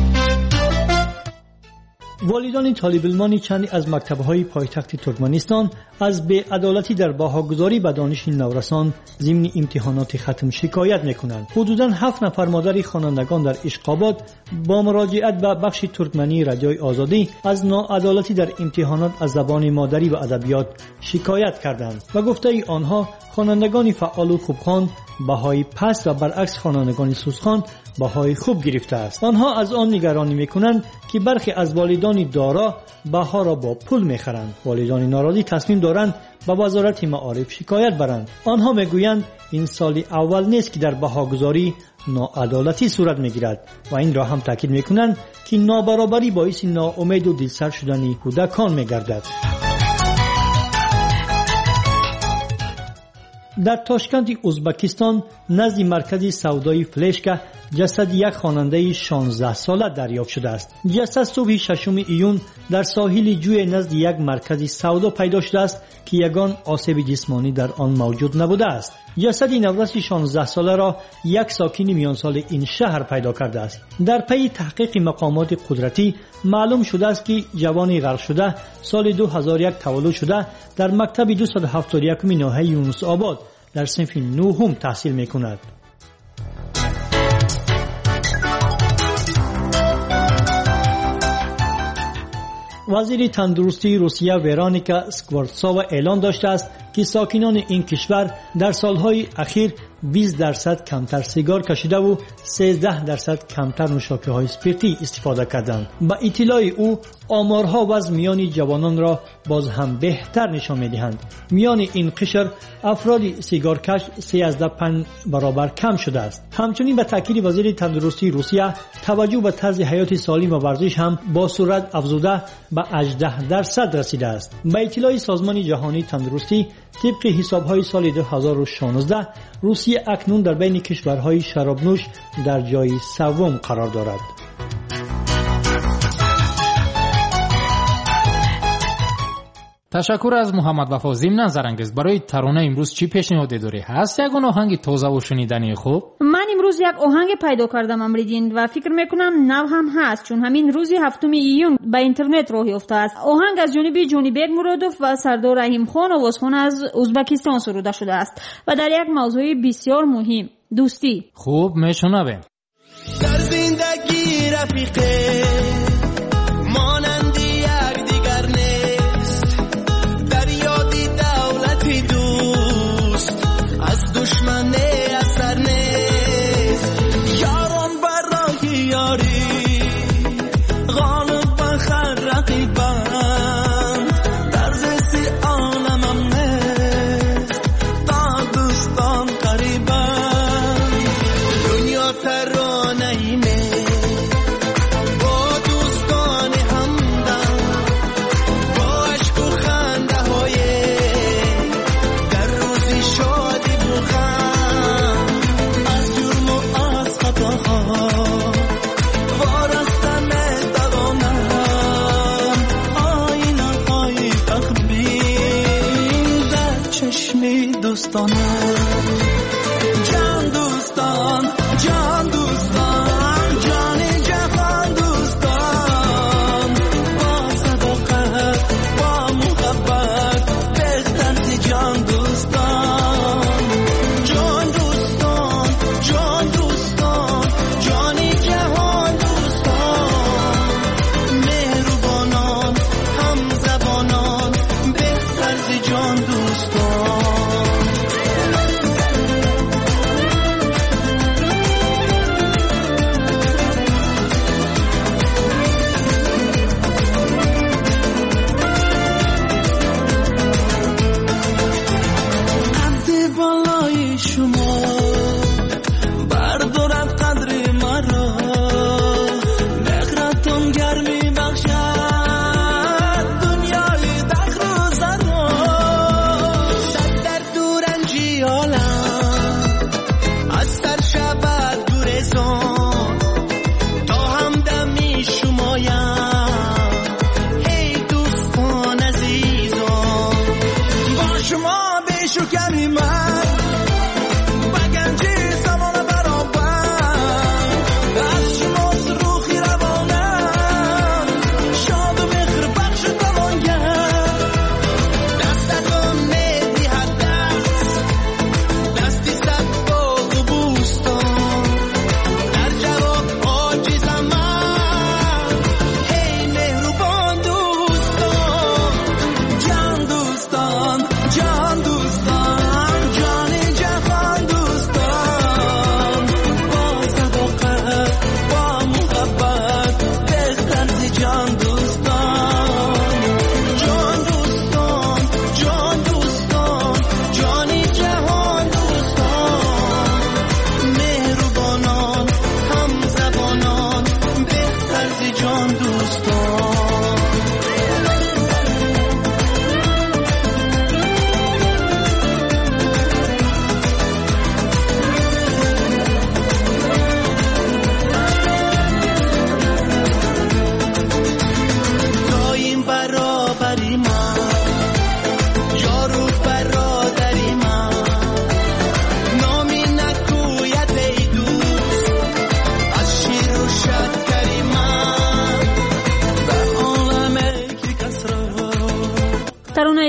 والدان طالب علمان چند از مکتب‌های پایتخت ترکمنستان از بی‌عدالتی در بهاه‌گذاری به دانش نورسان ضمن امتحانات ختم شکایت می‌کنند. حدوداً 7 نفر مادر خوانندگان در اشقاباد با مراجعت به بخش ترکمنی رادیوی آزادی از ناعدالتی در امتحانات از زبان مادری و ادبیات شکایت کردند و گفته آنها خوانندگان فعال و خوبخوان بهای پست و برعکس خوانندگان سوسخوان بهای خوب گرفته است. آنها از آن نگرانی می‌کنند که برخی از والدان والدان دارا بها را با پول میخرند. والدان ناراضی تصمیم دارند به وزارت معارف شکایت برند. آنها میگویند این سال اول نیست که در بهاگذاری ناعدالتی صورت میگیرد و این را هم تاکید میکنند که نابرابری باعث ناامید و دلسر شدن کودکان میگردد. در تاشکند ازبکستان نزد مرکز سودای فلشکه جسد یک خواننده 16 ساله دریافت شده است. جسد صبح 6 ایون در ساحل جوی نزد یک مرکز سودا پیدا شده است که یگان آسیب جسمانی در آن موجود نبوده است. جسد نوزاد 16 ساله را یک ساکن میان سال این شهر پیدا کرده است. در پی تحقیق مقامات قدرتی معلوم شده است که جوان غرق شده سال 2001 تولد شده در مکتب 271 ناحیه یونس آباد در صنف نهم تحصیل میکند. وزیر تندرستی روسیه ورونیکا سکورتسووا اعلام داشته است که ساکنان این کشور در سالهای اخیر 20% کمتر سیگار کشیده و 13% کمتر نوشاکی‌های اسپریتی استفاده کردند. با اطلاع او آمارها وضع میان جوانان را باز هم بهتر نشان می‌دهند. میان این قشر افراد سیگارکش 3.5 برابر کم شده است. همچنین به تاکید وزیر تندرستی روسیه توجه به طرز حیات سالم و ورزش هم با سرعت افزوده به 18% رسیده است. با اطلاع سازمان جهانی تندرستی طبق حساب‌های سال 2016 روسیه اکنون در بین کشورهای شرابنوش در جای سوم قرار دارد. تشکر از محمد وفا. ضمن زرنگز برای ترانه امروز چی پیشنهادی داری؟ هست یک آهنگ تازه و شنیدنی خوب؟ من امروز یک آهنگ پیدا کردم امریدین و فکر میکنم نو هم هست، چون همین روز 7 ایون به اینترنت راه یافته است. آهنگ از جانب جونیبک مرادوف و سردار رحیم خان آوازخوان از ازبکستان سروده شده است و در یک موضوع بسیار مهم، دوستی. خوب میشنویم. در زندگی رفیقه مانند یک دیگر نیست، در یادی دولتی دوست از دشمن اثر نیست. یاران برای یاری غالب بخر رقیبان، در زیستی عالمم نیست تا دوستان قریبان. دنیا ترانه ایمه با دوستان همدم، با عشق و خنده های در روزی شادی بخم، از جرم و از خطاها وارستن دوامم. آینه های تخبین در چشمی دوستانم. جان دوستان، جان دوستان، جان جهان دوستان، با صداقت با محبت بهتر جان دوستان. جان دوستان، جان دوستان، جان جهان دوستان، مهربانان هم زبانان بهتر جان دوستان. قد بالای شما بردارد قدر مرا، نخرتون گرمی بخشد دنیای دخل و زرا. صد در دورنجی عالم از سر شود گریزان، تا همدمی شمایم ای دوستان عزیزان. با شما بشکری من بگنجی زمان برابر، از شماست روخی روانم شاد و مهر بخش توانگر. دستتون میدهد دستی صد باغ و بوستان، در جواب عاجزم من ای مهربان دوستان. جان دوستان، جان دوستان،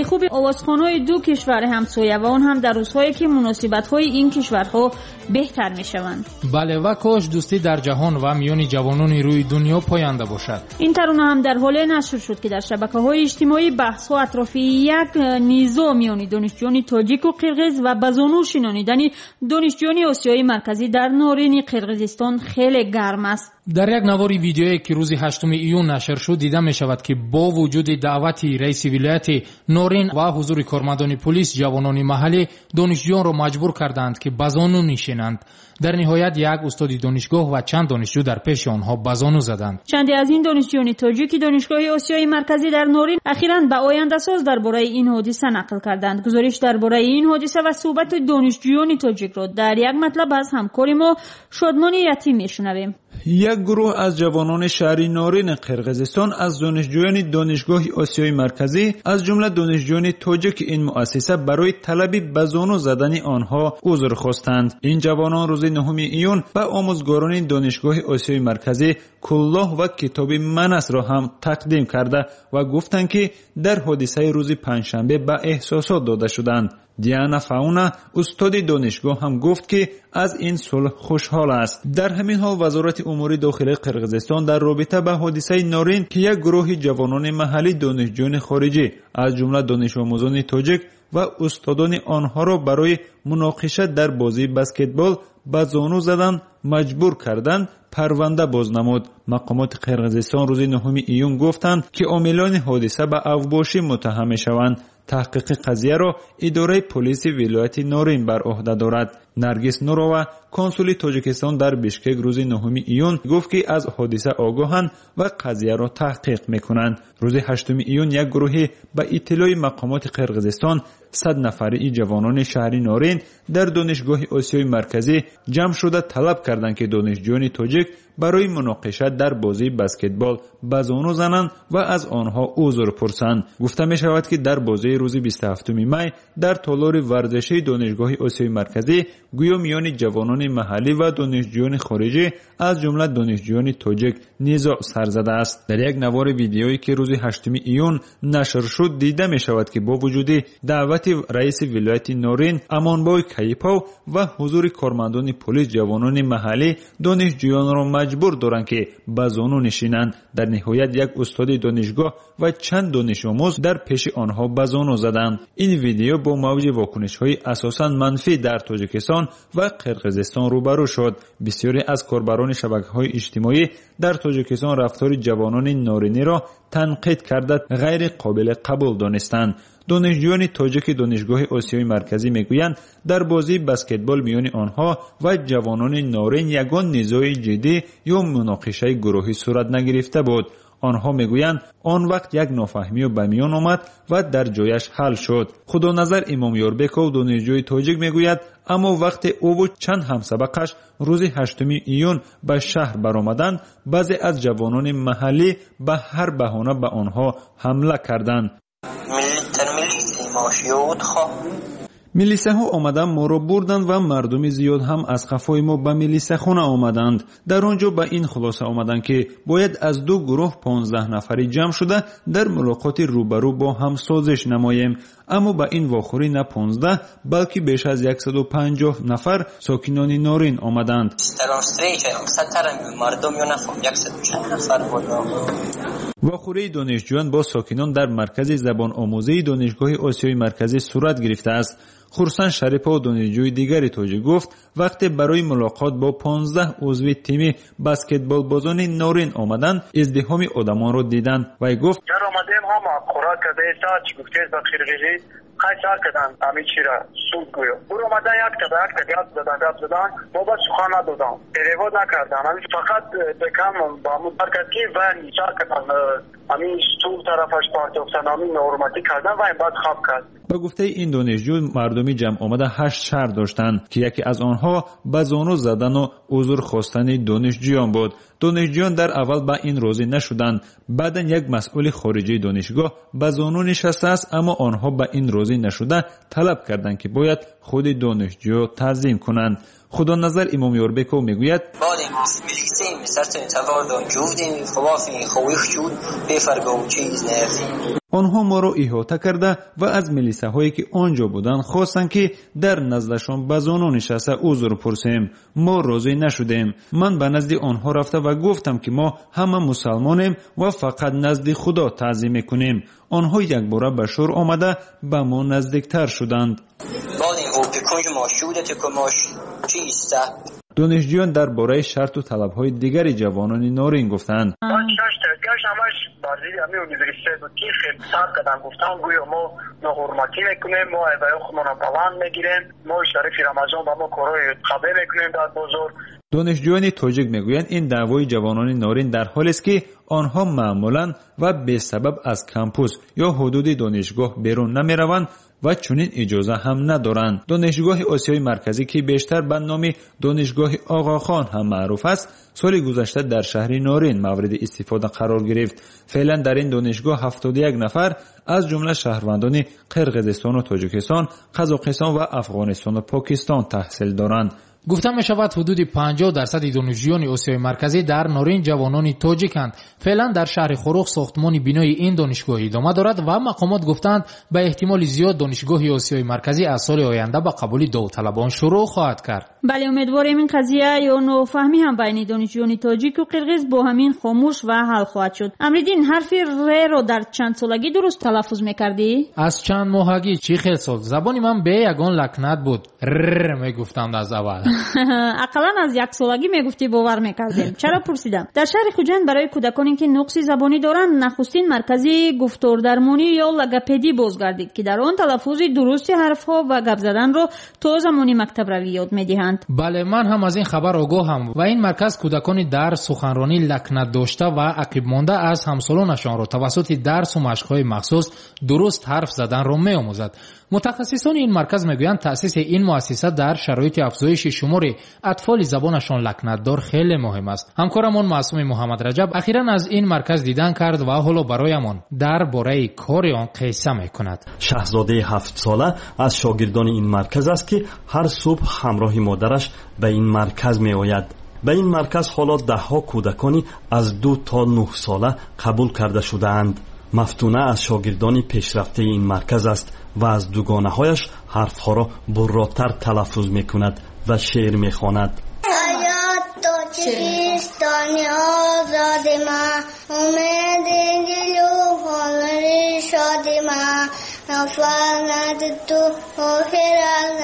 نمونه خوب آوازخوان‌های دو کشور همسایه و اون هم در روزهایی که مناسبت‌های این کشورها بهتر می‌شوند. بله و کاش دوستی در جهان و میان جوانان روی دنیا پاینده باشد. این ترانه هم در حال نشر شد که در شبکه‌های اجتماعی بحث‌ها اطراف یک نیزا میان دانشجویان تاجیک و قرقیز و بزانو شنانیدن دانشجویان آسیای مرکزی در نارین قرقیزستان خیلی گرم است. در یک نوار ویدیویی که روز 8 ایون نشر شد دیده می شود که با وجود دعوت رئیس ولایت نارین و حضور کارمندان پلیس جوانان محلی دانشجویان را مجبور کردند که بزانو نشینند. در نهایت یک استاد دانشگاه و چند دانشجو در پیش آنها بزانو زدند. چندی از این دانشجویان تاجیک دانشگاه آسیای مرکزی در نارین اخیراً به آینده ساز درباره این حادثه نقل کردند. گزارش درباره این حادثه و صحبت دانشجویان تاجیک را در یک مطلب از همکار ما شادمان یتیم میشنویم. یک گروه از جوانان شهری نارین قرقیزستان از دانشجویان دانشگاه آسیای مرکزی از جمله دانشجویان تاجیک این مؤسسه برای طلب بزانو زدن آنها عذر خواستند. این جوانان روز 9 ایون به آموزگاران دانشگاه آسیای مرکزی کلاه و کتاب منس را هم تقدیم کرده و گفتند که در حادثه روز پنجشنبه به احساسات داده شدند. دیانا فاونا استاد دانشگاه هم گفت که از این صلح خوشحال است. در همین حال وزارت امور داخلی قرقیزستان در رابطه با حادثه نارین که یک گروه جوانان محلی دانشجویان خارجی از جمله دانش آموزان تاجیک و استادان آنها را برای مناقشه در بازی بسکتبال به زانو زدن مجبور کردند پرونده باز نمود. مقامات قرقیزستان روز 9 ایون گفتند که عاملان حادثه به اوباشی متهم شوند. تحقیق قضیه را اداره پلیس ولایت نارین بر عهده دارد. نرگس نورова کنسول تاجیکستان در بشکک روز 9 ایون گفت که از حادثه آگاهند و قضیه را تحقیق میکنند. روز 8 ایون یک گروه به اطلاع مقامات قرقیزستان 100 نفری جوانان شهری نارین در دانشگاه آسیای مرکزی جمع شده طلب کردند که دانشجویان تاجیک برای مناقشه در بازی بسکتبال بزانو زنند و از آنها عذر پرسند. گفته می شود که در بازی روز 27 می در تالار ورزشی دانشگاه آسیای مرکزی گویا میان جوانان محلی و دانشجویان خارجی از جمله دانشجویان تاجیک نزاع سر زده است. در یک نوار ویدیویی که روز 8 ایون نشر شد دیده می شود که با وجود دعوت رئیس ولایت نارین امانبای کیپاو و حضور کارمندان پلیس جوانان محلی دانشجویان را مجبور دارند که به زانو نشینند. در نهایت یک استاد دانشگاه و چند دانش آموز در پیش آنها به زانو زدند. این ویدیو با موج واکنش‌های اساساً منفی در تاجیکستان و قرقیزستان روبرو شد. بسیاری از کاربران شبکه‌های اجتماعی در تاجیکستان رفتار جوانان نارینی را تنقید کرده غیر قابل قبول دانستند. دانشجویان تاجیک دانشگاه آسیای مرکزی میگویند در بازی بسکتبال میان آنها و جوانان نارین یگان نزاع جدی یا مناقشه گروهی صورت نگرفته بود. آنها میگویند آن وقت یک نافهمی به میان آمد و در جایش حل شد. خدا نظر امام یوربکوف دانشجوی تاجیک میگوید اما وقت او و چند همسبقش روز 8 ایون به شهر برآمدند بعضی از جوانان محلی به هر بهانه به آنها حمله کردند. میلیسه ها آمدند ما را بردند و مردم زیاد هم از خفای ما به میلیسه خانه آمدند. در آنجا به این خلاصه آمدند که باید از دو گروه 15 نفری جمع شده در ملاقات روبرو با هم سازش نماییم. اما به این واخوری نه 15 بلکه بیش از 150 نفر ساکنان نارین آمدند. واخوری دانشجویان با ساکنان در مرکز زبان آموزی دانشگاه آسیای مرکزی صورت گرفته است. خورسان شریپا دانشجوی دیگری تاجیک گفت وقتی برای ملاقات با 15 عضو تیم بسکتبال بازان نارین آمدند ازدحام آدمان را دیدند و گفت در آمدیم هم خوراک کرده ساعت گفتید با قرقیزی خیلی کردن همین چی را سوق گویا برو آمدن یک دادن ما با سخان ندادم پیرواد نکردن همین فقط بکم با همون برکتی و نیچار کردن همین سوق طرفش پارت افتن همین نورماتی کردن و این بعد خواب کرد. با گفته این دانشجو مردمی جمع آمده 8 شهر داشتند که یکی از آنها به زانو زدن و عذر خواستن دانشجویان بود. دانشجویان در اول به این راضی نشدند. بعدا یک مسئول خارجی دانشگاه به زانو نشسته است اما آنها به این راضی نشده طلب کردند که باید خود دانشجو تعظیم کنند. خدا نظر امام یوربکوف میگوید آنها ما را احاطه کرده و از ملیسه هایی که آنجا بودند خواستند که در نزدشان به زانو نشسته عذر پرسیم. ما راضی نشدیم. من به نزد آنها رفته و گفتم که ما همه مسلمانیم و فقط نزد خدا تعظیم میکنیم. آنها یک باره به شور آمده به ما نزدیکتر شدند. دانشجویان درباره شرط و طلب‌های دیگر جوانان نارین گفتند. دانشجویان تاجیک میگویند این دعوای جوانان نارین در حالی است که آنها معمولاً و به سبب از کمپوس یا حدود دانشگاه بیرون نمیروند و چنین اجازه هم ندارند. دانشگاه آسیای مرکزی که بیشتر به نام دانشگاه آقاخان هم معروف است، سال گذشته در شهر نارین مورد استفاده قرار گرفت. فعلا در این دانشگاه 71 نفر از جمله شهروندان قرقیزستان و تاجیکستان، قزاقستان و افغانستان و پاکستان تحصیل دارند. گفته می شود حدود 50% دانشجویان آسیای مرکزی در نارین جوانان تاجیکند. فعلا در شهر خروخ ساختمان بینای این دانشگاه ادامه دارد و مقامات گفتند به احتمال زیاد دانشگاه آسیای مرکزی از سال آینده به قبول داوطلبان شروع خواهد کرد. بله، امیدواریم این قضیه یا نوفهمی هم بین دانشجویان تاجیک و قرقیز با همین خاموش و حل خواهد شد. امریدین، حرف ر رو در چند سالگی درست تلفظ میکردی؟ از چند ماهگی. چی خیلی سال زبانی من به یگان لکنت بود. ر میگفتم از اول. اقلا از یک سالگی میگفتی باور میکردیم. چرا پرسیدم؟ در شهر خوجند برای کودکانی که نقص زبانی دارند نخستین مرکزی گفتار درمانی یا لگپدی بازگردید که در آن تلفظ درست حرفها و گپ زدن رو تا زمانی مکتب روی یاد میدهند. بله، من هم از این خبر آگاهم و این مرکز کودکانی در سخنرانی لکنت داشته و عقب مانده از همسالانشان را توسط درس و مشق‌های مخصوص درست حرف زدن را می‌آموزد. متخصصان این مرکز میگویند تأسیس این مؤسسه در شرایط افزایش شمار اطفال زبانشان لکنتدار خیلی مهم است. همکارمان معصوم محمد رجب اخیراً از این مرکز دیدن کرد و حالا برایمان درباره کار آن قصه میکند. شاهزاده 7 ساله از شاگردان این مرکز است که هر صبح همراه مادرش به این مرکز میآید. به این مرکز حالا 10 کودکانی از 2 تا 9 ساله قبول کرده شده‌اند. مفتونه از شاگردان پیشرفته این مرکز است و از دوگانه‌هایش حرف‌ها را براتر تلفظ می‌کند و شعر می‌خواند. حیات تو چیست دنیا زاد ما امید دلو خانری شاد ما نفرنت تو آخر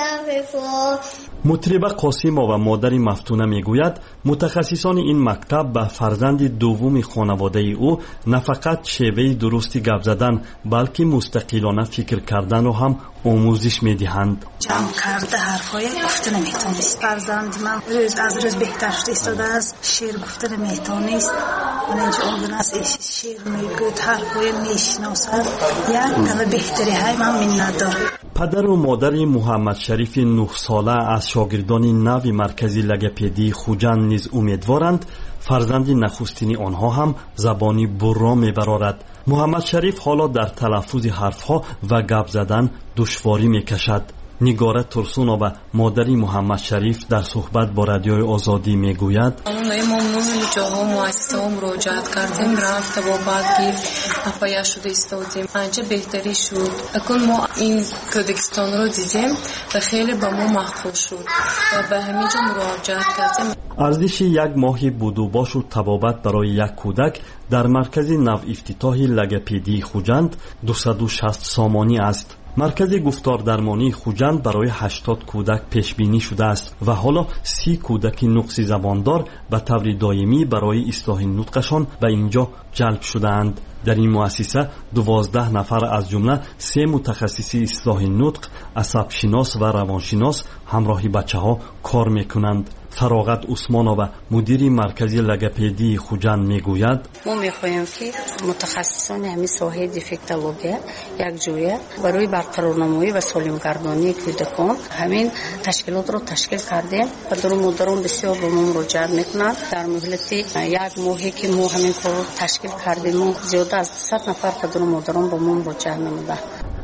نفیفو. مطربه قاسیما و مادر مفتونه میگوید متخصصان این مکتب به فرزند دوم خانواده او نه فقط شیوه درستی گپ زدن بلکه مستقلانه فکر کردن رو هم آموزش میدهند. جمع کرده حرفای گفتن میتونست. فرزند من روز از روز بهتر شده ایستاده است. شعر گفتن میتونست. من اینجا آمدن است شعر میگوید حرفای میشناسد. یک کم بهتری های من منت دارم. پدر و مادر محمد شریف 9 ساله از شاگردان نو مرکزی لگپدی خوجند نیز امیدوارند فرزند نخستین آنها هم زبانی برا میبرارد. محمد شریف حالا در تلفظ حرفها و گپ زدن دشواری میکشد. نگاره ترسونова مادر محمد شریف در صحبت با رادیوی آزادی میگوید ما جاها مؤسسه‌ها مراجعت کردیم رفت و بعد افایه شده ایستادیم انجا بهتری شد. اکنون ما این کودکستان رو دیدیم و خیلی با ما محفوظ شد و به همینجا مراجعت کردیم. ارزش 1 ماه بودوباش و طبابت برای یک کودک در مرکز نو افتتاحی لگپدی خوجند 260 سامانی است. مرکز گفتار درمانی خوجند برای 80 کودک پیش بینی شده است و حالا 30 کودک نقص زباندار به طور دائمی برای اصلاح نطقشان به اینجا جلب شده‌اند. در این مؤسسه 12 نفر از جمله 3 متخصص اصلاح نطق، عصبشناس و روانشناس همراه بچه‌ها کار می‌کنند. فراغت عثمانова مدیر مرکز لگپدی خوجند میگوید ما میخواهیم که متخصصان همین ساحه دیفکتولوژی یک جویه برای برقرارنمایی و سالمگردانی کودکان همین تشکیلات رو تشکیل کردیم و در مدران بسیار به ما مراجعه میکنند. در مهلت 1 ماهی که ما همین کار تشکیل کردیم زیاده از 100 نفر که در مدران به ما مراجعه نموده.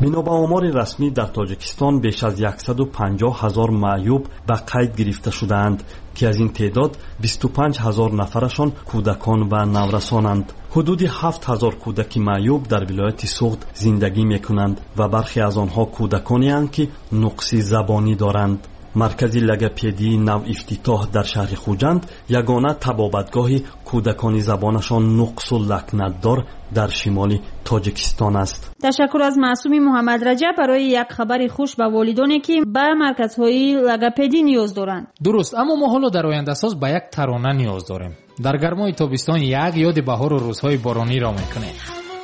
бино ба омори расмӣ дар тоҷикистон беш аз 150 000 маъюб ба қайд гирифта шудаанд ки аз ин теъдод 25 000 нафарашон кӯдакон ва наврасонанд. ҳудуди 7 000 кӯдаки маъюб дар вилояти Суғд зиндагӣ мекунанд ва бархе аз онҳо кӯдаконеанд ки нуқси забонӣ доранд. маркази логопедии навифтитоҳ дар шаҳри Хуҷанд ягона табобатгоҳи кӯдакони забонашон нуқсу лакнатдор дар шимоли тоҷикистон аст. ташаккур аз маъсуми муҳаммадраҷаб барои як хабари хуш ба волидоне ки ба марказҳои логопедӣ ниёз доранд. дуруст, аммо мо ҳоло дар ояндасоз ба як тарона ниёз дорем. дар гармои тобистон як ёди баҳору рӯзҳои борониро мекунем.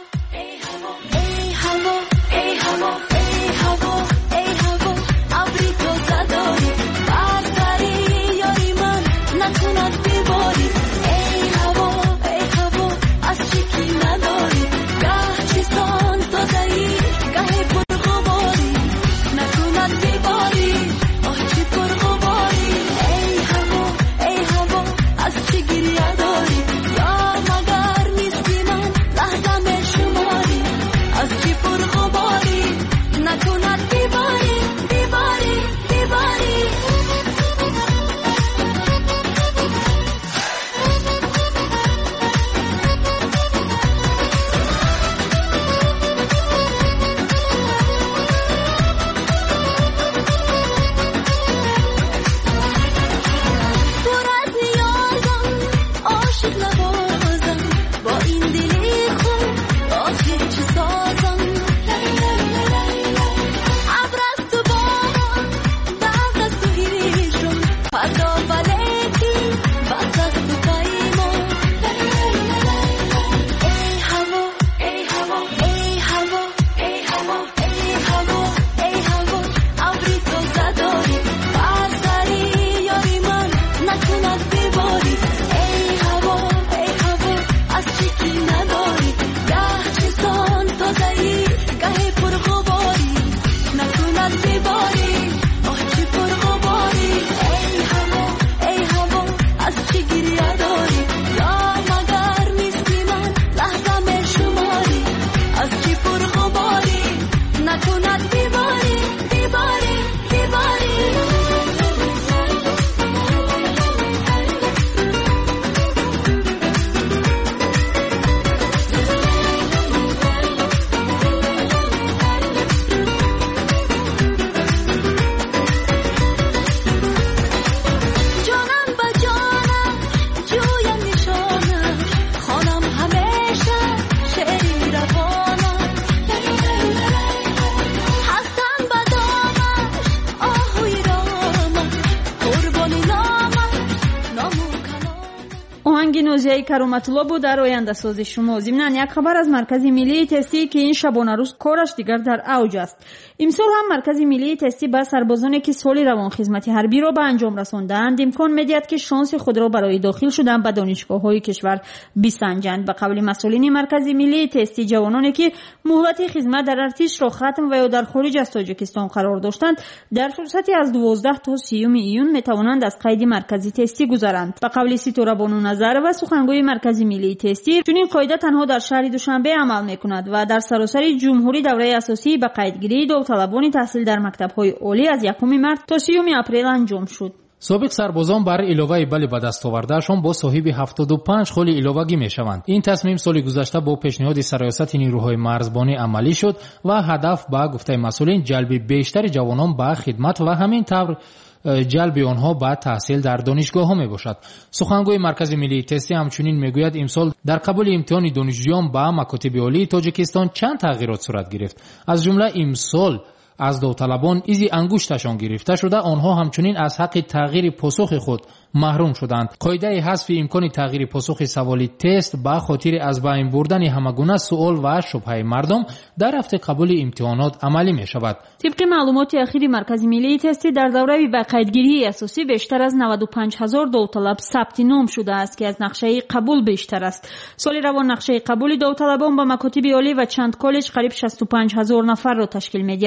نوزیای کرامت‌الله بود در آینده سازی شما. ضمناً یک خبر از مرکز ملی تستی که این شبانه روز کارش دیگر در اوج است. امسال هم مرکز ملی تستی با سربازانی که سال روان خدمت حربی را به انجام رساندند امکان می‌دهد که شانس خود را برای داخل شدن به دانشگاه‌های کشور بسنجند. به قول مسئولین مرکز ملی تستی جوانانی که مهلت خدمت در ارتش را ختم و یا در خارج از تاجیکستان قرار داشتند در فرصتی از 12 تا 30 ایون می‌توانند از قید مرکزی تستی گذرند. به قول ستاره بانو نظر و سخنگوی مرکز ملی تستی چنین قاعده تنها در شهر دوشنبه عمل می‌کند و در سراسر جمهوری دوره اساسی به قیدگیری داوطلبان تحصیل در مکتب‌های عالی از 1 مارس تا 30 اپریل انجام شد. سابق سربازان بر علاوه بل به دست آوردهشان با صاحب 75 خل علاوگی میشوند. این تصمیم سال گذشته با پیشنهاد سرایست نیروهای مرزبانی عملی شد و هدف با گفته مسئولین جلب بیشتر جوانان به خدمت و همین طور جلب آنها به تحصیل در دانشگاه ها می باشد. سخنگوی مرکز ملی تستی همچنین میگوید امسال در قبول امتحان دانشجویان به مکاتب عالی تاجیکستان چند تغییرات صورت گرفت. از جمله امسال از داوطلبان ایزی انگشتشان گرفته شده، آنها همچنین از حق تغییر پاسخ خود محروم شدند. قاعده حذف امکان تغییر پاسخ سوالی تست به خاطر از بین بردن همگونه سوال و شبهه مردم در هفته قبول امتحانات عملی می شود. طبق معلومات اخیر مرکز ملی تستی در دوره به قیدگیری اساسی بیشتر از 95000 داوطلب ثبت نام شده است که از نقشه قبول بیشتر است. سال روان نقشه قبول داوطلبان به مکاتب عالی و چند کالج قریب 65000 نفر را تشکیل می دهد. حالا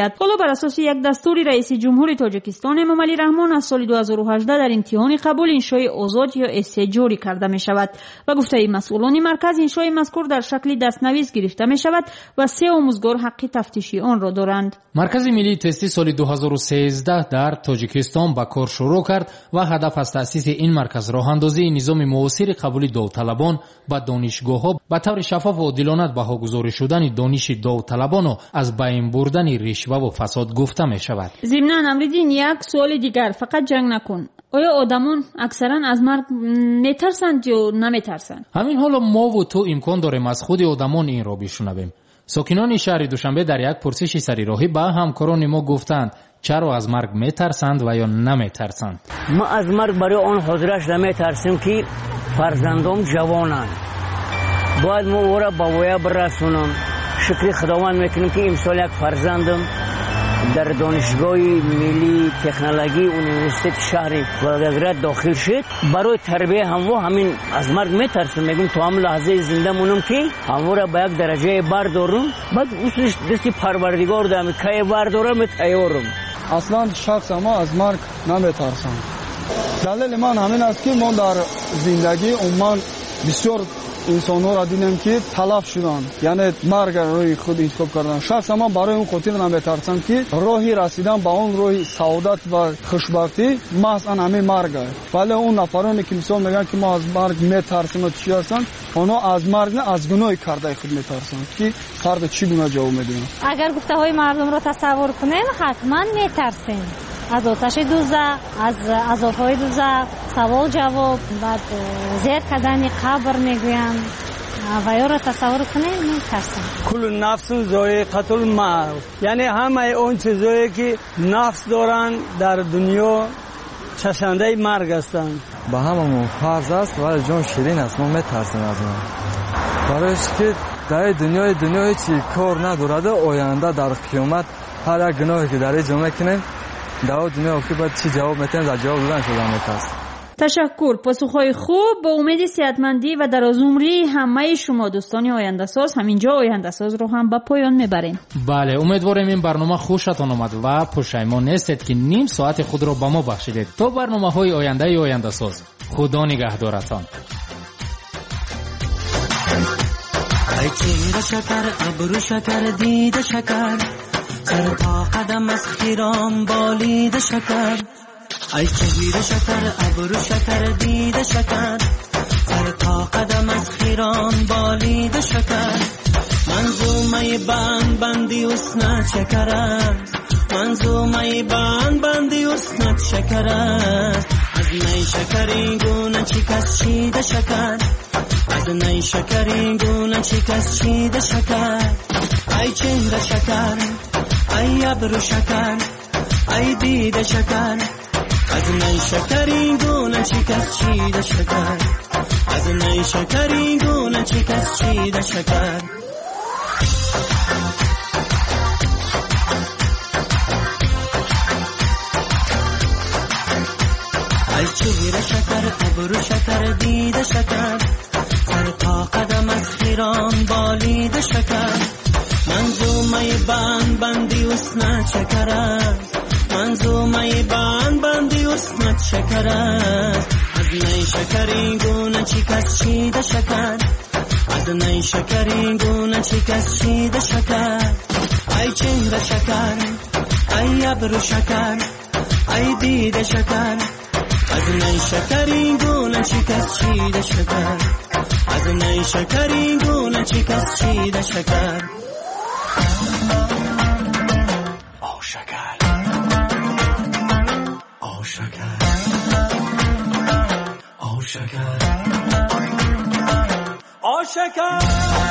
بر اساس یک دستور رئیس جمهور تاجیکستان امام علی رحمان از سال 2018 در امتحان قبول انشای آزاد یا اسه جاری کرده می شود و گفته مسئولان مرکز انشای مذکور در شکل دستنویس گرفته می شود و 3 آموزگار حق تفتیشی آن را دارند. مرکز ملی تستی سال 2013 در تاجیکستان به کار شروع کرد و هدف از تأسیس این مرکز راهاندازی نظام معاصر قبول داوطلبان به دانشگاه‌ها به طور شفاف و عادلانه بهاگذاری شدن دانش داوطلبان و از بین بردن رشوه و فساد گفته می شود. ضمناً امریدین یک سوال دیگر، فقط جنگ نکن. آیا آدمان اکثرا از مرگ میترسند یا نمیترسند؟ همین حالا ما و تو امکان داریم از خود آدمان این را بشنویم. ساکنان شهر دوشنبه در یک پرسش سریراهی به همکاران ما گفتند چرا از مرگ میترسند و یا نمیترسند. ما از مرگ برای آن حاضرش نمیترسیم که فرزندم جوانند. باید ما او را به ویا برسونم. شکر خداوند میکنیم که امسال یک فرزندم در دانشگاه ملی تکنولوژی اونیورسیت شهر ولگراد داخل شد. برای تربیت همین از مرگ میترسم. میگم تو هم لحظه زنده مونم که همو را به یک درجه بردارم، بعد اصلش دستی پروردگار دارم که بردارم تیارم. اصلا شخص ما از مرگ نمیترسم. دلیل من همین است که ما در زندگی عموما بسیار انسان‌ها را دیدیم که تلف شدن، یعنی مرگ روی خود انتخاب کردن. شخص ما برای اون خاطر نمیترسم که راهی رسیدن به اون راه سعادت و خوشبختی محض همین مرگ است. ولی اون نفرانی که مثال میگن که ما از مرگ میترسیم و چی هستن، اونا از مرگ نه از گناه کرده خود میترسن که فرد چی گناه جواب میدن. اگر گفته های مردم را تصور کنیم حتما میترسیم از آتش دوزخ، از عذاب‌های دوزخ، سوال جواب، بعد زیر کردن قبر میگویم و یا را تصور کنیم میترسیم. کل نفس ذائقة الموت، یعنی همه اون چیزایی که نفس دارن در دنیا چشنده مرگ هستند. با هممون فرض است ولی جان شیرین است، ما میترسیم از اون. برایش که در دنیای چی کار ندارد، آینده در قیامت هر یک گناهی که در اینجا میکنیم در دنیا که باید چی جواب میتونیم در جواب دادن شدن میترسیم. تشکر، پاسخهای خوب. با امید صحتمندی و درازعمری همه شما دوستان آینده ساز، همینجا آینده ساز رو هم به پایان میبریم. بله، امیدواریم این برنامه خوشتان آمد و پشیمان نیستید که نیم ساعت خود را به ما بخشیدید. تا برنامه‌های آینده ساز، خدا نگهدارتان. ای چهره شکر، ابرو شکر، دیده شکر، سر تا قدم از خیران بالید شکر. ای چهره شکر، ابرو شکر، دیده شکر، سر تا قدم از خیران بالید شکر. منظومه بندی اسنت شکر است، منظومه بندی اسنت شکر است. از نی شکری گونه چی کس چیده شکر، از نی شکری گونه چی کس چیده شکر. ای چهره شکر، ای ابرو شکر، ای دیده شکر، از نی شکری گونه چی کس چیده شکر، از نی شکری گونه چی کس چیده شکر. ای چهره شکر، ابرو شکر، دیده شکر، سر تا قدم از خیران بالید شکر. منظومه بندی اسنت شکر است، منظومه بندی اسنت شکر است. از نی شکری گونه چی کس چیده شکر، از نی شکری گونه چی کس چیده شکر. ای چهره شکر، ای ابرو شکر، ای دیده شکر، از نی شکری گونه چی کس چیده شکر، از نی شکری گونه چی کس چیده شکر. آو شکر، آو شکر، آو شکر، آو شکر.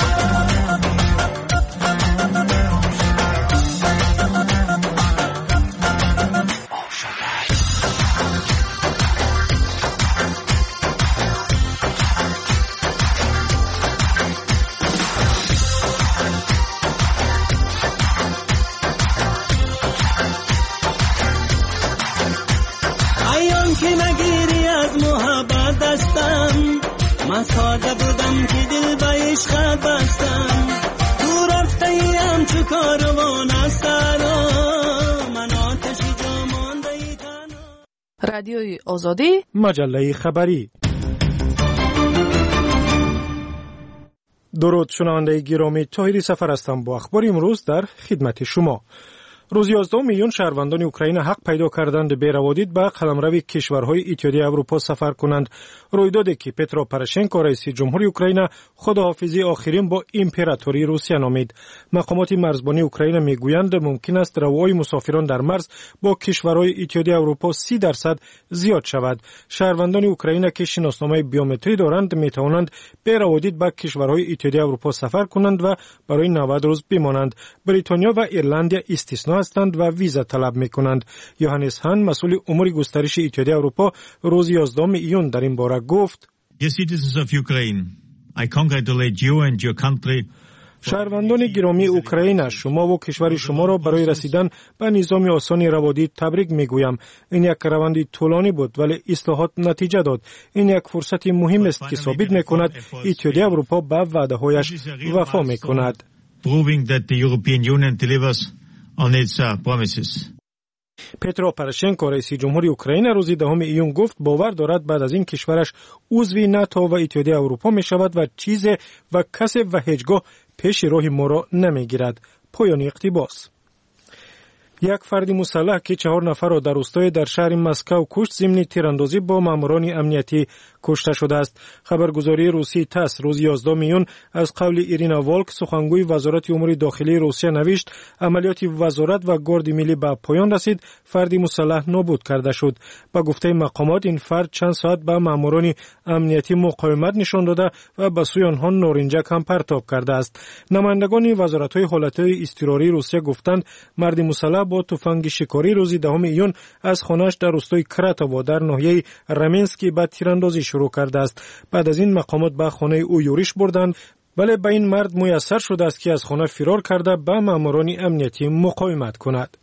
من ساده بودم که دل به عشقت بستم، تو رفته ایم چو کاروان از سرا. رادیوی آزادی، مجله خبری. درود شنونده گرامی، طاهری سفر هستم با اخبار امروز در خدمت شما. روز 11 میلیون شهروندان اوکراین حق پیدا کردند به روادید به قلمرو کشورهای اتحادیه اروپا سفر کنند. رویدادی که پترو پروشنکو رئیس جمهوری اوکراین خداحافظی آخرین با امپراتوری روسیه نامید. مقامات مرزبانی اوکراین میگویند ممکن است روای مسافران در مرز با کشورهای اتحادیه اروپا 30% زیاد شود. شهروندان اوکراین که شناسنامه بیومتری دارند میتوانند به روادید به کشورهای اتحادیه اروپا سفر کنند و برای 90 روز بمانند. بریتانیا و ایرلند استثنا هستند و ویزا طلب میکنند. یوهانس هان مسئول امور گسترش اتحادیه اروپا روز 11 ایون در این باره گفت: شهروندان گرامی اوکراین، شما و کشور شما را برای رسیدن به نظام آسان روادید تبریک میگویم. این یک روند طولانی بود ولی اصلاحات نتیجه داد. این یک فرصت مهم است که ثابت میکند اتحادیه اروپا به وعده‌هایش وفا میکند. پترو پروشنکو رئیس جمهوری اوکراین روز 10 ایون گفت باور دارد بعد از این کشورش عضو ناتو و اتحادیه اروپا می شود و چیز و کسی و هیچگاه پیش راه ما را نمی گیرد. پایان اقتباس. یک فرد مسلح که 4 نفر را در روستای در شهر مسکو کشت ضمن تیراندازی با ماموران امنیتی کشته شده است. خبرگزاری روسی تاس روز 11 میون از قول ایرینا والک سخنگوی وزارت امور داخلی روسیه نوشت عملیات وزارت و گارد ملی به پایان رسید، فردی مسلح نابود کرده شد. با گفته مقامات این فرد چند ساعت به ماموران امنیتی مقاومت نشان داده و به سوی آنها نارنجک هم پرتاب کرده است. نمایندگان وزارت‌های حالت‌های اضطراری روسیه گفتند مرد مسلح با تفنگ شکاری روز 10 ایون از خانه‌اش در روستای کراتوو در ناحیه رامنسکی به تیراندازی شروع کرده است. بعد از این مقامات به خانه او یورش بردند ولی به این مرد میسر شده است که از خانه فرار کرده به ماموران امنیتی مقاومت کند.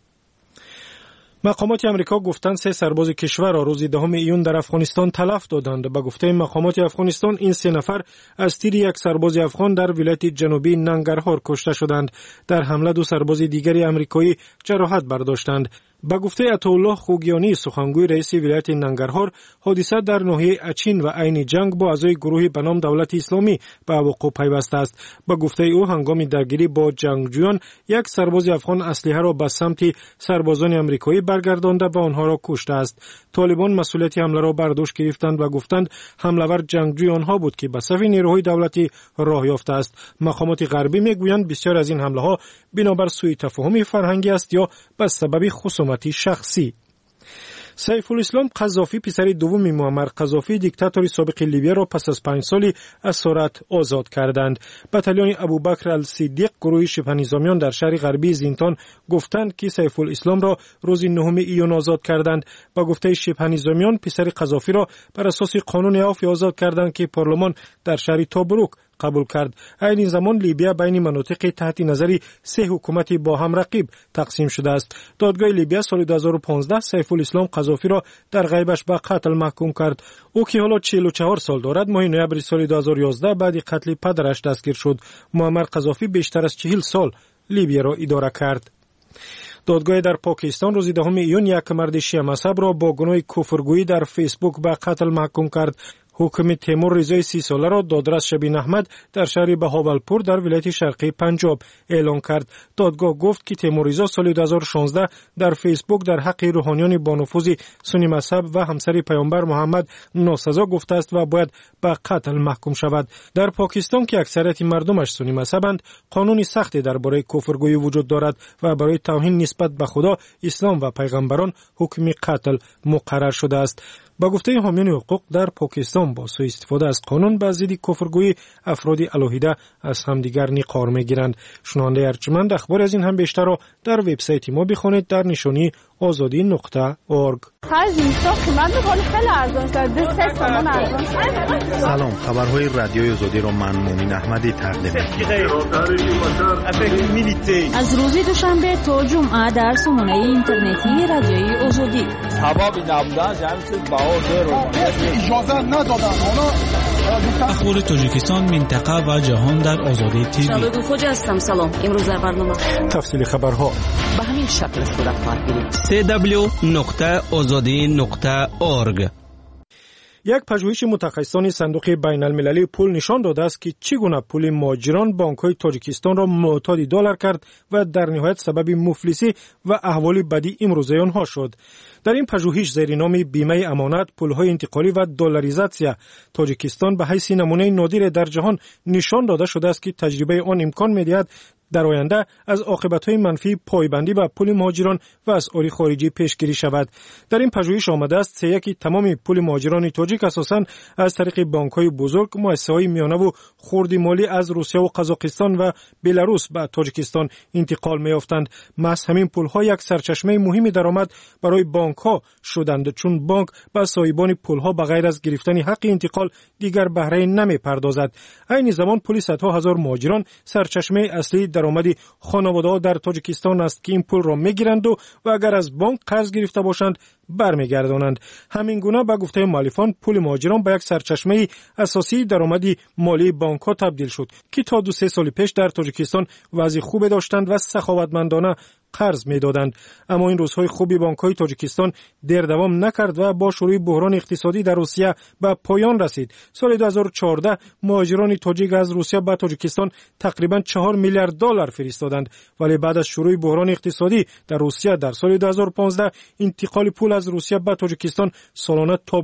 مقامات امریکا گفتند 3 سرباز کشور را روز 10 ایون در افغانستان تلف دادند. به گفته مقامات افغانستان این 3 نفر از تیر یک سرباز افغان در ولایت جنوبی ننگرهار کشته شدند. در حمله 2 سرباز دیگری امریکایی جراحت برداشتند. با گفته عطاالله خوگیانی سخنگوی رئیس ولایت ننگرهار حادثه در ناحیه اچین و عین جنگ با اعضای گروهی به نام دولت اسلامی به وقوع پیوسته است. با گفته او هنگام درگیری با جنگجویان یک سرباز افغان اسلحه را به سمت سربازان امریکایی برگردانده و آنها را کشته است. طالبان مسئولیت حمله را بر دوش گرفتند و گفتند حمله‌ور جنگجوی آنها بود که به صف نیروهای دولتی راه یافته است. مقامات غربی میگویند بسیار از این حمله ها بنابر سوء تفاهم فرهنگی است یا به سبب خصومت شخصی. سیف الاسلام قذافی پسر دوم معمر قذافی دیکتاتور سابق لیبیا را پس از 5 سال اسارت آزاد کردند. بتالیون ابوبکر الصدیق گروه شبه نظامیان در شهر غربی زینتان گفتند که سیف الاسلام را روز 9 ایون آزاد کردند. با گفته شبه نظامیان پسر قذافی را بر اساس قانون عفو آزاد کردند که پارلمان در شهر توبروک قبول کرد. این زمان لیبیا بین مناطق تحت نظری 3 حکومت با هم رقیب تقسیم شده است. دادگاه لیبیا سال 2015 سیف الاسلام قذافی را در غیبش به قتل محکوم کرد. او که حالا 44 سال دارد ماه نوامبر سال 2011 بعد قتل پدرش دستگیر شد. معمر قذافی بیشتر از 40 سال لیبیا را اداره کرد. دادگاه در پاکستان روز 10 ایون یک مرد شیعه مذهب را با گناه کفرگویی در فیسبوک به قتل محکوم کرد. حکم تیمور رضای 30 ساله را دادرس شبین احمد در شهر بهاولپور در ولایت شرقی پنجاب اعلان کرد. دادگاه گفت که تیمور رضا سال 2016 در فیسبوک در حق روحانیان با نفوذ سنی مذهب و همسر پیامبر محمد ناسزا گفته است و باید به قتل محکوم شود. در پاکستان که اکثریت مردمش سنی مذهبند، قانون سختی درباره کفرگویی وجود دارد و برای توهین نسبت به خدا، اسلام و پیغمبران حکم قتل مقرر شده است. با گفته حامیان حقوق در پاکستان با سوء استفاده از قانون به ضد کفرگویی افراد علیحده از همدیگر نقار میگیرند. شنونده ارجمند اخبار از این هم بیشتر را در وبسایت ما بخوانید در نشانی azadi.org. سلام، خبرهای رادیوی آزادی را من مومن احمدی تقدیم می‌کنم. از روز دوشنبه تا جمعه در سامانه اینترنتی رادیوی آزادی. اجازه ندادن. اخبار تاجیکستان، منطقه و جهان در آزادی تیوی. شباب خوش هستم. سلام. امروز در برنامه تفصیل خبرها به همین شکل صورت خواهد گرفت. www.azadi.org. یک پژوهش متخصصان صندوق بین المللی پول نشان داده است که چگونه پول مهاجران بانک‌های تاجیکستان را معتاد دلار کرد و در نهایت سبب مفلسی و احوال بدی امروزه آنها شد. در این پژوهش زیر نام بیمه امانت، پول‌های انتقالی و دلاریزاسیا تاجیکستان به حیث نمونه نادر در جهان نشان داده شده است که تجربه آن امکان می‌دهد در آینده از عاقبت‌های منفی پایبندی به پول مهاجران و اسعار خارجی پیشگیری شود. در این پژوهش آمده است سه تمام پول مهاجران تاجیک اساساً از طریق بانک‌های بزرگ، مؤسسه‌های میانه و خرد مالی از روسیه و قزاقستان و بلاروس به تاجیکستان انتقال می‌یافتند. محض همین پول‌ها یک سرچشمه مهمی درآمد برای بانک‌ها شدند، چون بانک به صاحبان پول‌ها بغیر از گرفتن حق انتقال دیگر بهره نمی‌پردازد. عین زمان پول صدها هزار مهاجران سرچشمه اصلی درآمد خانواده‌ها در تاجیکستان است که این پول را می‌گیرند و اگر از بانک قرض گرفته باشند برمیگردانند. همین گونه به گفته مؤلفان پول مهاجران به یک سرچشمه اساسی درآمدی مالی بانک‌ها تبدیل شد که تا 2-3 سال پیش در تاجیکستان وضع خوب داشتند و سخاوتمندانه قرض می‌دادند. اما این روزهای خوبی بانک‌های تاجیکستان دیر دوام نکرد و با شروع بحران اقتصادی در روسیه به پایان رسید. سال 2014 مهاجران تاجیک از روسیه به تاجیکستان تقریباً 4 میلیارد دلار فرستادند، ولی بعد از شروع بحران اقتصادی در روسیه در سال 2015 انتقال پول از روسیه به تاجیکستان سالانه تا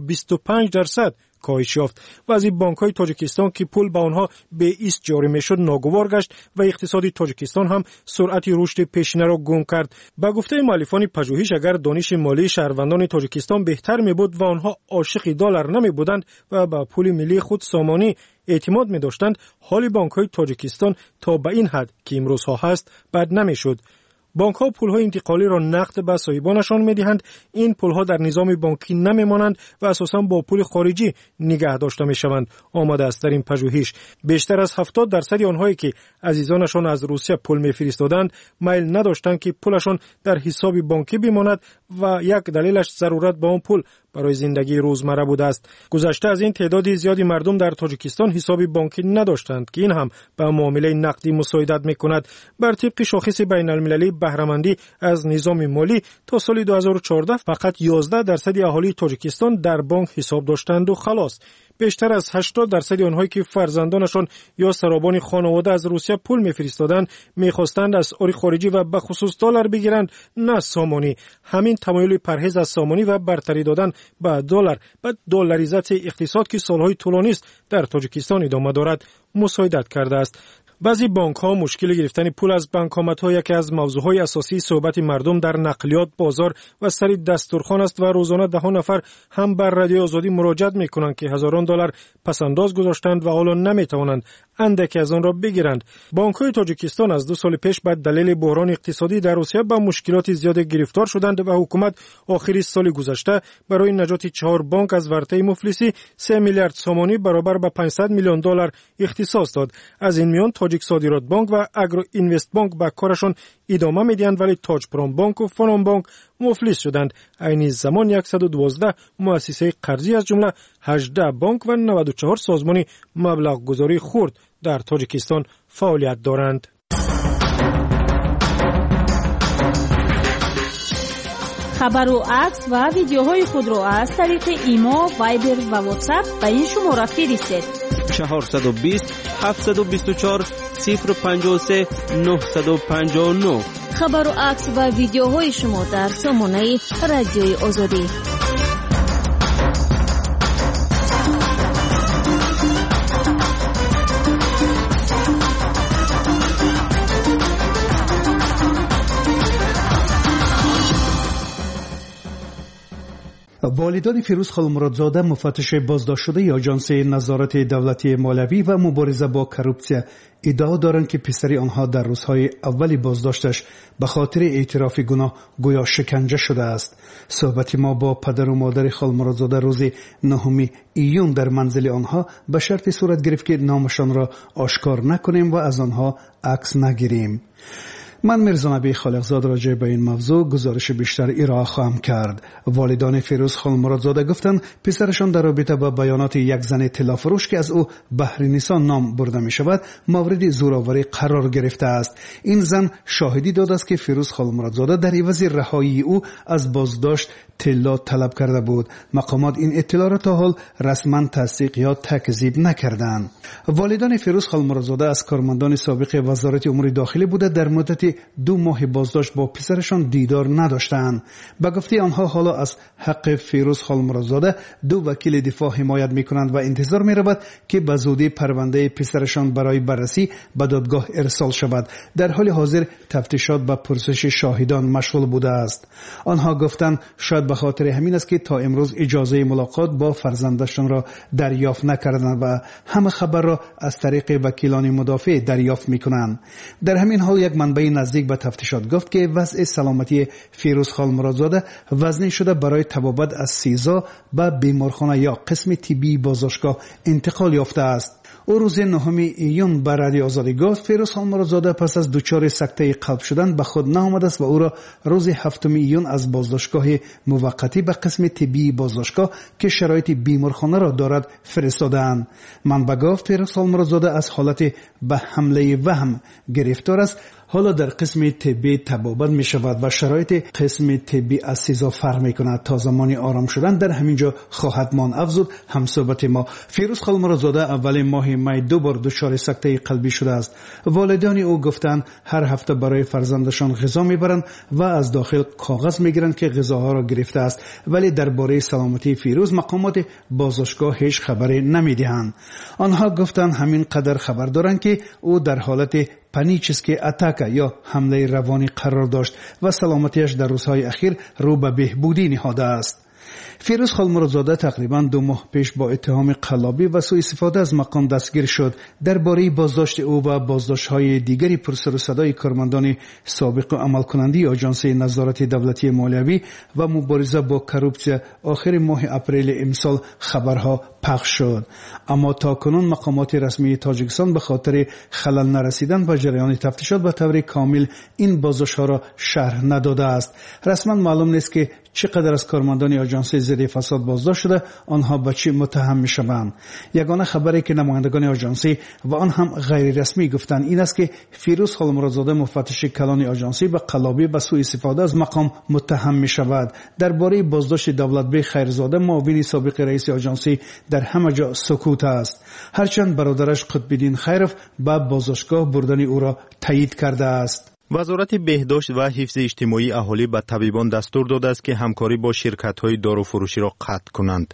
25% کاهش یافت. وضع بانک‌های تاجیکستان که پول به آنها به ایست جاری میشد ناگوار گشت و اقتصاد تاجیکستان هم سرعت رشد پیشینه را گم کرد. با گفته مؤلفان پژوهش اگر دانش مالی شهروندان تاجیکستان بهتر می‌بود و آنها عاشق دلار نمی‌بودند و به پول ملی خود سامانی اعتماد می‌داشتند، حال بانک‌های تاجیکستان تا به این حد که امروزها هست بد نمی‌شد. بانک‌ها پول‌های انتقالی را نقد به صاحبانشان می‌دهند. این پول‌ها در نظام بانکی نمی‌مانند و اساساً با پول خارجی نگه داشته می‌شوند. آمده است در این پژوهش بیشتر از 70% آنهایی که عزیزانشان از روسیه پول می‌فرستادند میل نداشتند که پولشان در حساب بانکی بماند و یک دلیلش ضرورت به آن پول برای زندگی روزمره بوده است. گذشته از این تعدادی زیادی مردم در تاجیکستان حساب بانکی نداشتند که این هم به معامله نقدی مساعدت می‌کند. بر طبق شاخص بین‌المللی بهره‌مندی از نظام مالی تا سال 2014 فقط 11% اهالی تاجیکستان در بانک حساب داشتند و خلاص. بیشتر از 80% آنهایی که فرزندانشان یا سرابان خانواده از روسیه پول می‌فرستادند می‌خواستند از اسعار خارجی و به خصوص دلار بگیرند نه سامانی. همین تمایل پرهیز از سامانی و برتری دادن به دلار و دلاریزاسیای اقتصاد که سالهای طولانی است در تاجیکستان ادامه دارد مساعدت کرده است. بعضی بانک‌ها مشکل گرفتن پول از بانکومت‌ها یکی از موضوعهای اساسی صحبت مردم در نقلیات، بازار و سر دسترخوان است و روزانه ده ها نفر هم بر رادیو آزادی مراجعت می‌کنند که هزاران دلار پس‌انداز گذاشتند و حالا نمی‌توانند اندکی از آن را بگیرند. بانک‌های تاجیکستان از 2 سال پیش بعد دلیل بحران اقتصادی در روسیه با مشکلات زیاد گرفتار شدند و حکومت آخر سال گذشته برای نجات 4 بانک از ورطه مفلسی 3 میلیارد سامانی برابر به 500 میلیون دلار اختصاص داد. از این میان تاجیک صادرات بانک و اگرو اینوست بانک به کارشان ادامه میدهند، ولی تاج پرام بانک و فنام بانک مفلس شدند. عین زمان 112 مؤسسه قرضی از جمله 18 بانک و 94 سازمان مبلغ گذاری خرد در تاجیکستان فعالیت دارند. خبر و عکس و ویدیوهای خود را از طریق ایما، وایبر و واتساپ به این شماره فرستید: 420 724 053 959. خبر و عکس و ویدیوهای شما در سامانه رادیوی آزادی. والدان فیروز خالمرادزاده مفتش بازداشت شده آژانس نظارت دولتی مالوی و مبارزه با کروپسیا ادعا دارند که پسری آنها در روزهای اولی بازداشتش به خاطر اعتراف گناه گویا شکنجه شده است. صحبت ما با پدر و مادر خالمرادزاده روز 9 ایون در منزل آنها به شرط صورت گرفت که نامشان را آشکار نکنیم و از آنها عکس نگیریم. من میرزا نبی خالقزاد راجع به این موضوع گزارش بیشتر ارائه خواهم کرد. والدان فیروز خانم مرادزاده گفتند پسرشان در رابطه با بیانات یک زن طلافروش که از او بحرنیسا نام برده می شود مورد زورآوری قرار گرفته است. این زن شاهدی داده است که فیروز خانم مرادزاده در عوض رهایی او از بازداشت طلا طلب کرده بود. مقامات این اطلاع را تا حال رسما تصدیق یا تکذیب نکردند. والدان فیروز خانم مرادزاده از کارمندان سابق وزارت امور داخلی بوده در مدت 2 ماه بازداشت با پسرشان دیدار نداشتند. به گفته آنها حالا از حق فیروز خانم مرادزاده 2 وکیل دفاع حمایت میکنند و انتظار میرود که به زودی پرونده پسرشان برای بررسی به دادگاه ارسال شود. در حال حاضر تفتیشات به پرسش شاهدان مشغول بوده است. آنها گفتند شاید به خاطر همین است که تا امروز اجازه ملاقات با فرزندشان را دریافت نکردند و همه خبر را از طریق وکیلان مدافع دریافت میکنند. در همین حال یک منبع نزدیک به تفتیشات گفت که وضع سلامتی فیروز خانم مرادزاده وزنی شده برای طبابت از سیزا به بیمارخانه یا قسم طبی بازداشتگاه انتقال یافته است. او روز 9 ایون به رادیو آزادی گفت فیروز خانم مرادزاده پس از دچار سکته قلب شدن به خود نآمده است و او را روز 7 ایون از بازداشتگاه موقتی به قسم طبی بازداشتگاه که شرایط بیمارخانه را دارد فرستادند. منبع گفت فیروز خانم مرادزاده از حالت به حمله وهم گرفتار است. حالا در قسم طبی طبابت می شود و شرایط قسم طبی از سیزا فرق می کند. تا زمانی آرام شدن در همینجا خواهد ماند. افزود همصحبت ما. فیروز خانم مرادزاده اول ماه می 2 بار دچار سکته قلبی شده است. والدان او گفتند هر هفته برای فرزندشان غذا میبرند و از داخل کاغذ میگیرند که غذاها را گرفته است، ولی درباره سلامتی فیروز مقامات بازداشتگاه هیچ خبری نمیدهند. آنها گفتند همین قدر خبر دارند که او در حالت پانیچسکی اتاک یا حمله روانی قرار داشت و سلامتیش در روزهای اخیر رو به بهبودی نهاده است. فیروز خانم مرادزاده تقریباً 2 ماه پیش با اتهام قلابی و سوء استفاده از مقام دستگیر شد. درباره بازداشت او و بازداشت‌های دیگری پرسر و صدای کارمندان سابق و عملکننده آژانس نظارت دولتی مالیوی و مبارزه با کروپسیا آخر ماه اپریل امسال خبرها پخش شد. اما تاکنون مقامات رسمی تاجیکستان به خاطر خلل نرسیدن به جریان تفتیشات به طور کامل این بازداشت‌ها را شرح نداده است. رسما معلوم نیست که چقدر از کارمندان آژانس ضد فساد بازداشت شده، آنها به چی متهم میشوند. یگانه خبری که نمایندگان آژانسی و آن هم غیر رسمی گفتند این است که فیروز خانم مرادزاده مفتش کلان آژانسی به قلابی و سوء استفاده از مقام متهم می شود. درباره بازداشت دولتبی خیرزاده معاون سابق رئیس آژانسی در همه جا سکوت است، هرچند برادرش قطب‌الدین خیرف به بازداشتگاه بردن او را تایید کرده است. وزارت بهداشت و حفظ اجتماعی اهالی به طبیبان دستور داده است که همکاری با شرکت‌های داروفروشی را قطع کنند.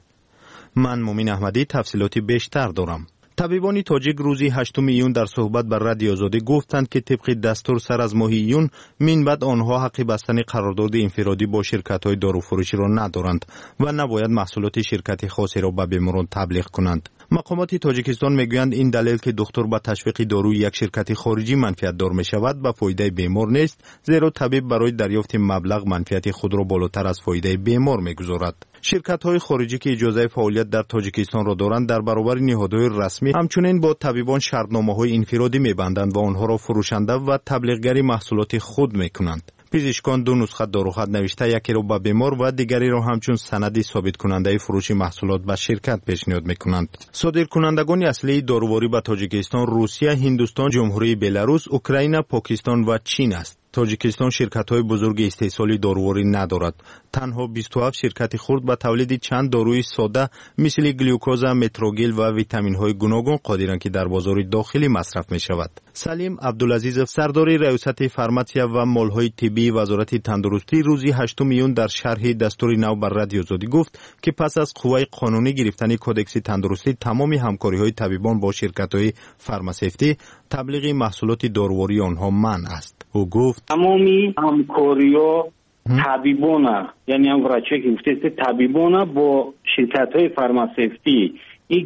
من مومین احمدی تفصیلاتی بیشتر دارم. طبیبان تاجیک روزی 8 ایون در صحبت بر رادیو آزادی گفتند که طبق دستور سر از ماه ایون من بعد آنها حق بستن قرارداد انفرادی با شرکت‌های داروفروشی را ندارند و نباید محصولات شرکت خاصی را به بیماران تبلیغ کنند. مقامات تاجیکستان میگویند این دلیل که دکتر با تشویق داروی یک شرکت خارجی منفعت دار می شود به فایده بیمار نیست، زیرا طبیب برای دریافت مبلغ منفعت خود را بالاتر از فایده بیمار میگذارد. شرکت‌های خارجی که اجازه فعالیت در تاجیکستان را دارند در برابر نهادهای رسمی همچنین با طبیبان شرطنامه‌های انفرادی می‌بندند و آنها را فروشنده و تبلیغگری محصولات خود می‌کنند. پزشکان 2 نسخه داروخط نوشته، یکی را به بیمار و دیگری را همچون سند ثابت کننده فروش محصولات به شرکت پیشنهاد می‌کنند. صادرکنندگان اصلی داروواری به تاجیکستان روسیه، هندوستان، جمهوری بلاروس، اوکراین، پاکستان و چین است. تاجیکستان شرکت‌های بزرگ استحصالی داروواری ندارد. تنها 27 شرکت خرد به تولید چند داروی ساده مثل گلوکوز، متروگل و ویتامین‌های گوناگون قادرند که در بازار داخلی مصرف می‌شود. سلیم عبدالعزیز سردار ریاست فارماسیا و مال‌های طبی وزارت تندرستی روزی 8 ایون در شرح دستور نو بر رادیو آزادی گفت که پس از قوه قانونی گرفتن کدکس تندرستی تمام همکاری‌های طبیبان با شرکت‌های فارماسیوتی تبلیغ محصولات داروواری آنها منع است. او گفت تمامی همکاری‌ها طبیبانه، یعنی هم وراچه که گفته طبیبانه با شرکت‌های فارماسیوتی این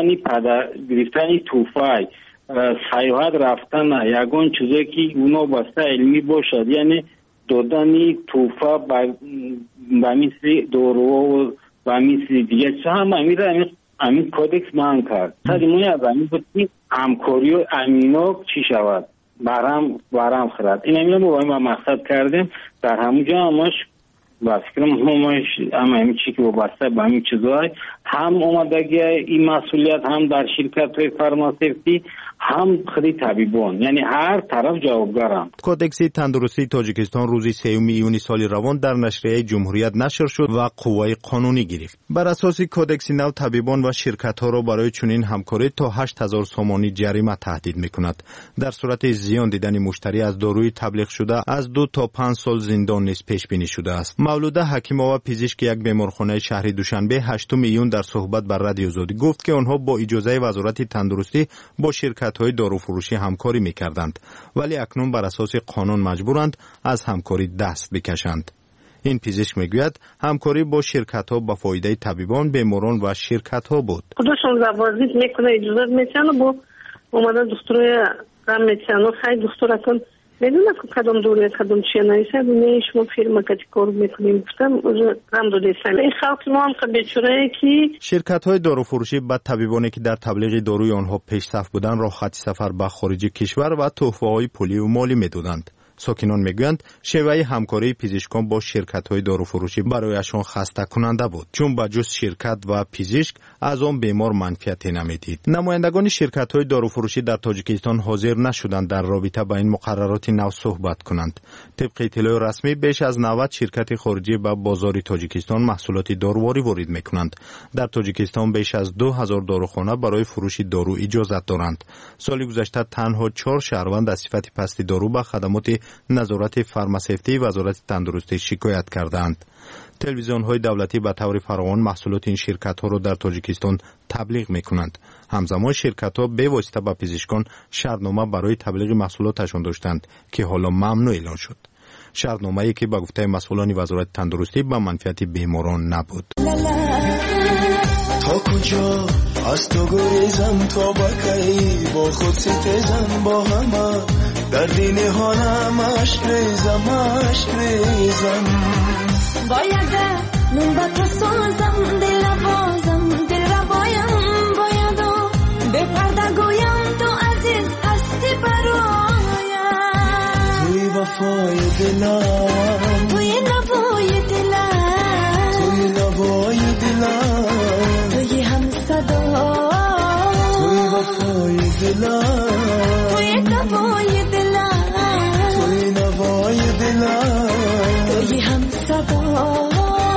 گرفتنی توفای سیاحت رفتن یگان چیزی که اونا بسته علمی باشد، یعنی دادنی توفا به مثل دارو و مثل دیگه چه هم امین کودکس من کرد. سریمونی از امین بود که همکاری و امینا چی شود برام خرد این میگم با ما مقصد کردیم در همونجا همش با فکرم همین چی که وابسته به همین چیزهای هم اومدگی این مسئولیت هم در شرکت های فارماسیوتی هم خود طبیبان، یعنی هر طرف جوابگارند. کودکس تندرستی تاجیکستان روز 3 ایون سال روان در نشریه جمهوریت نشر شد و قوه قانونی گرفت. بر اساس کودکس نو طبیبان و شرکت ها را برای چنین همکاری تا 8000 سومانی جریمه تهدید میکند. در صورت زیان دیدن مشتری از داروی تبلیغ شده از 2 تا 5 سال زندان نیز پیش بینی شده است. مولوده حکیم‌آوا پزشک یک بیمارخانه شهر دوشنبه 8 ایون در صحبت با رادیو زودی گفت که آنها با اجازه وزارت تندرستی با شرکت‌های داروفروشی همکاری می‌کردند، ولی اکنون بر اساس قانون مجبورند از همکاری دست بکشند. این پزشک میگوید همکاری با شرکت‌ها به فایده طبیبان، بیماران و شرکت‌ها بود. خودشون زبازیت میکنه، اجازه میتونه با اومدن دکتر غم میتونه خیلی دکتر کن بدون کدام دوره کدام چیه نیست نه شما فیلم کتی کار میکنیم گفتم غم دو دیستم این خلق ما هم که بیچاره که شرکت‌های داروفروشی به طبیبانی که در تبلیغ داروی آنها پیش صف بودن راحتی سفر به خارج کشور و تحفه‌های پولی و مالی میدادند. ساکنان میگویند شیوه همکاری پزشکان با شرکت‌های داروفروشی برایشان خسته کننده بود، چون با جز شرکت و پزشک از آن بیمار منفعتی نمیدید. نمایندگان شرکت‌های داروفروشی در تاجیکستان حاضر نشدند در رابطه با این مقررات نو صحبت کنند. طبق اطلاع رسمی بیش از 90 شرکت خارجی به بازار تاجیکستان محصولات داروواری وارد میکنند. در تاجیکستان بیش از 2000 داروخانه برای فروش دارو اجازت دارند. سال گذشته تنها 4 شهروند از صفت پست دارو به خدمات نظارت فارماسیوتی وزارت تندرستی شکایت کردند. تلویزیون‌های دولتی به طور فراوان محصولات این شرکت‌ها را در تاجیکستان تبلیغ می‌کنند. همزمان شرکت‌ها به واسطه به پزشکان شرطنامه برای تبلیغ محصولاتشان داشتند که حالا ممنوع اعلان شد. شرطنامه‌ای که به گفته مسئولان وزارت تندرستی به منفعت بیماران نبود. تا کجا از تو گریزم تا بکی با خود ستیزم با همه در دین حالم عشق ریزم باید نون با تو سازم دل بازم دل را باید به پرده گویم تو عزیز هستی برایم توی وفای دلم توی نوای دلم توی نوای دلم توی هم صدا توی وفای دلم توی نوای دلم توی نوای دلم توی هم صدا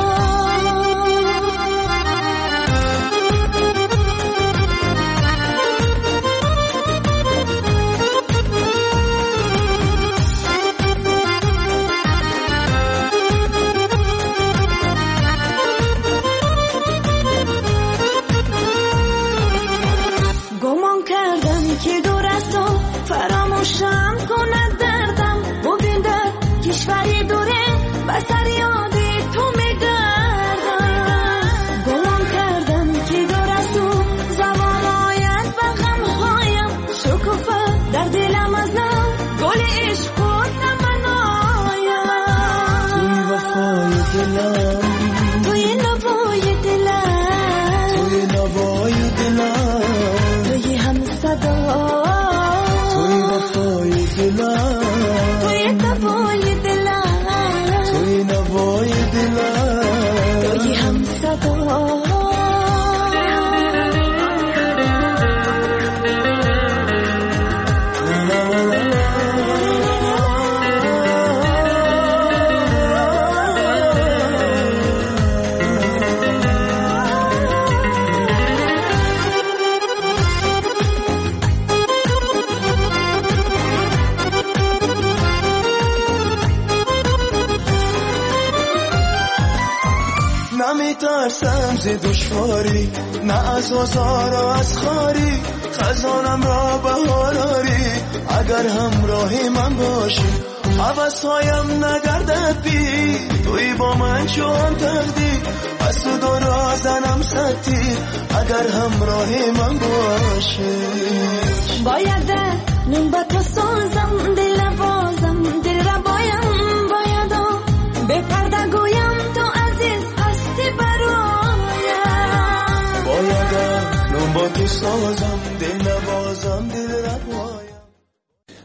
گمان کردم که دور از تو فراموشم کند دردم ببین در کشوری دوره بسر یاد تو میگردم گمان کردم که دور از تو زمان آید و غمهایم شکوفه در دلم از نو گل عشق بود نمنایم توی وفای دلم توی نوای دلم توی نوای دلم توی هم صدا توی وفای دلم توی نوای دلم توی نوای دلم توی هم صدا نمیترسم ز دشواری نه از آزار و از خاری خزانم را بهار آری اگر همراه من باشی حوضهایم نگردد بی توی با من چون تقدیر از تو دورا زنم سطیر اگر همراه من باشی باید نون با تو سازم دل بازم دل را باید به پرده گویم تو عزیز هستی برایم باید نون با تو سازم دل بازم دل را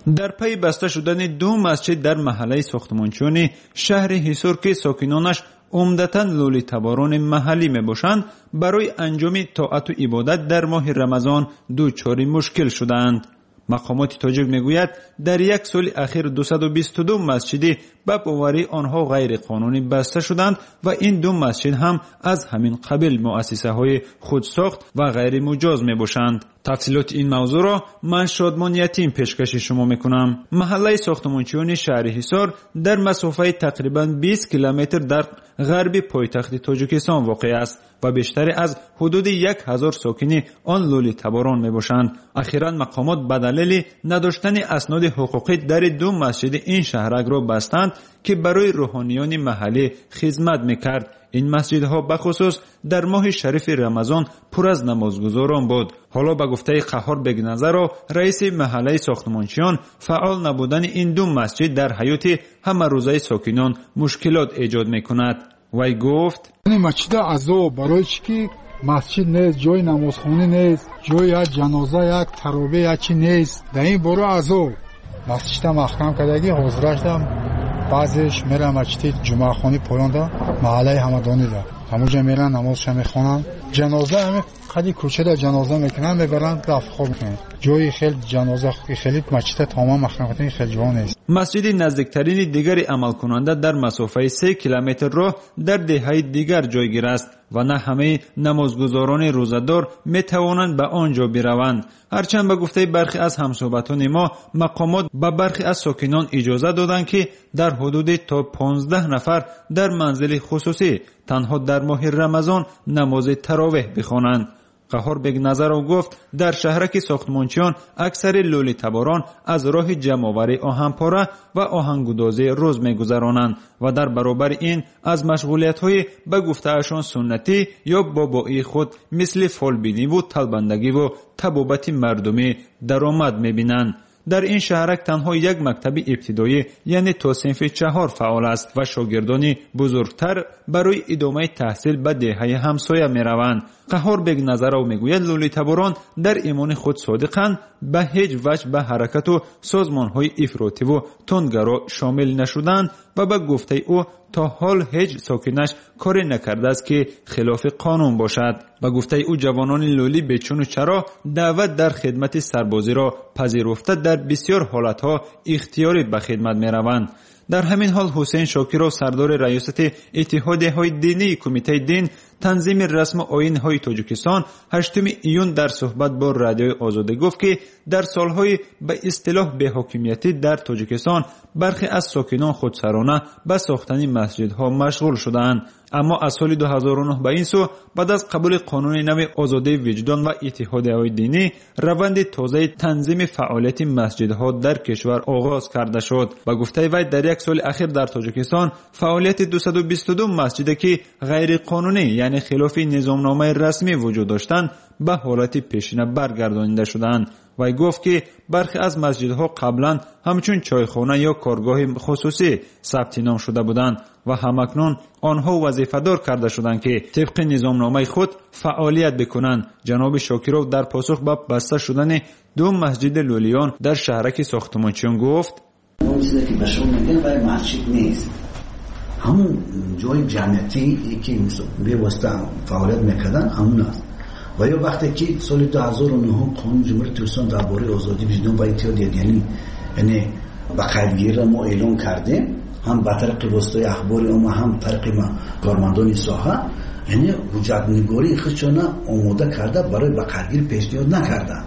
در پی بسته شدن 2 مسجد در محله ساختمانچیان شهر حصار که ساکنانش عمدتاً لولیتباران محلی میباشند، برای انجام طاعت و عبادت در ماه رمضان دچار مشکل شدند. مقامات تاجیک میگوید در یک سال اخیر 222 مسجد به باوری آنها غیر قانونی بسته شدند و این 2 مسجد هم از همین قبیل مؤسسه های خودساخت و غیر مجاز میباشند. تفصیلات این موضوع را من شادمان یتیم پیشکش شما میکنم. محله ساختمانچیان شهر حصار در مسافه تقریباً 20 کیلومتر در غرب پایتخت تاجیکستان واقع است و بیشتر از حدود 1000 ساکن آن لولیتباران میباشند. اخیراً مقامات به دلیل نداشتن اسناد حقوقی در 2 مسجد این شهرک را بستند که برای روحانیان محلی خدمت میکرد. این مسجدها بخصوص در ماه شریف رمضان پر از نمازگزاران بود. حالا به گفته قهار بگنظر و رئیس محله ساختمانچیان، فعال نبودن این 2 مسجد در حیات همه روزه ساکنان مشکلات ایجاد میکند. وی گفت این مسجد عذاب برای چی که مسجد نیست، جای نمازخانه نیست، جای یک جنازه یک ترابه یکی نیست، در این برای عذاب مسجد محکم کردگی حضرت دم بعضیش میرن مسجد جمعه خانی پولاندا محله همدانی دا همونجا میرن نمازش میخونن، جنازه همه خیلی کوچه دا جنازه میکنن میبرن رفت خواب میکنن، جای خیلی جنازه خیلی مسجد تمام محکم کردن خیلی جا نیست. مسجد نزدیکترین دیگر عمل کننده در مسافه 3 کیلومتر راه در دهه دیگر جایگیر است و نه همه نمازگزاران روزه‌دار میتوانند به آنجا بروند. هرچند به گفته برخی از همصحبتان ما، مقامات به برخی از ساکنان اجازه دادند که در حدود تا 15 نفر در منزل خصوصی تنها در ماه رمضان نماز تراویح بخوانند. قهار بگنظر او گفت در شهرک ساختمانچیان اکثر لولیتباران از راه جمع‌آوری آهنپاره و آهنگودازی روز می‌گذرانند و در برابر این از مشغولیت‌های به گفته‌اشان سنتی یا بابایی خود مثل فالبینی و تلبندگی و طبابت مردمی درآمد می‌بینند. در این شهرک تنها یک مکتب ابتدایی یعنی تا صنف 4 فعال است و شاگردان بزرگتر برای ادامه تحصیل به دهه همسایه می روند. قهار بگنظر او میگوید لولیتباران در ایمان خود صادقند، به هیچ وجه به حرکت و سازمان های افراطی و تندگرا شامل نشدند و به گفته او تا حال هیچ ساکنش کاری نکرده است که خلاف قانون باشد. به گفته او جوانان لولی به چون و چرا دعوت در خدمت سربازی را پذیرفته در بسیار حالتها اختیاری به خدمت می روند. در همین حال حسین شاکرو سردار ریاست اتحادیه‌های دینی کمیته دین تنظیم رسم آیین‌های تاجیکستان 8 ایون در صحبت با رادیوی آزادی گفت که در سالهای به اصطلاح بی‌حاکمیتی در تاجیکستان برخی از ساکنان خودسرانه به ساختن مسجدها مشغول شدند، اما از سال 2009 به این سو بعد از قبول قانون نو آزادی وجدان و اتحادیه‌های دینی روند تازه تنظیم فعالیت مسجدها در کشور آغاز کرده شد. با گفته وی در یک سال اخیر در تاجیکستان فعالیت 222 مسجد که غیر قانونی یعنی خلاف نظامنامه رسمی وجود داشتند به حالت پیشینه برگردانیده شدند. وی گفت که برخی از مسجدها قبلا همچون چایخانه یا کارگاه خصوصی ثبت نام شده بودند و همکنون آنها وظیفه‌دار کرده شدند که طبق نظامنامه خود فعالیت بکنند. جناب شاکرو در پاسخ به بسته شدن 2 مسجد لولیان در شهرک ساختمانچیان گفت اون چیزی که به شما میگن برای مسجد نیست، همون جای جمعیتی که به واسطه فعالیت میکردن همون است. و یا وقتی که سال 2009 قانون جمهوری ترکستان درباره آزادی وجدان و اتحادیه دینی یعنی به قیدگیری ما اعلام کردیم، هم به طریق واسطه اخباری اما هم طریق ما کارمندان ساحه، یعنی حجت‌نگاری خودشون آماده کرده برای به قیدگیری پیشنهاد نکردن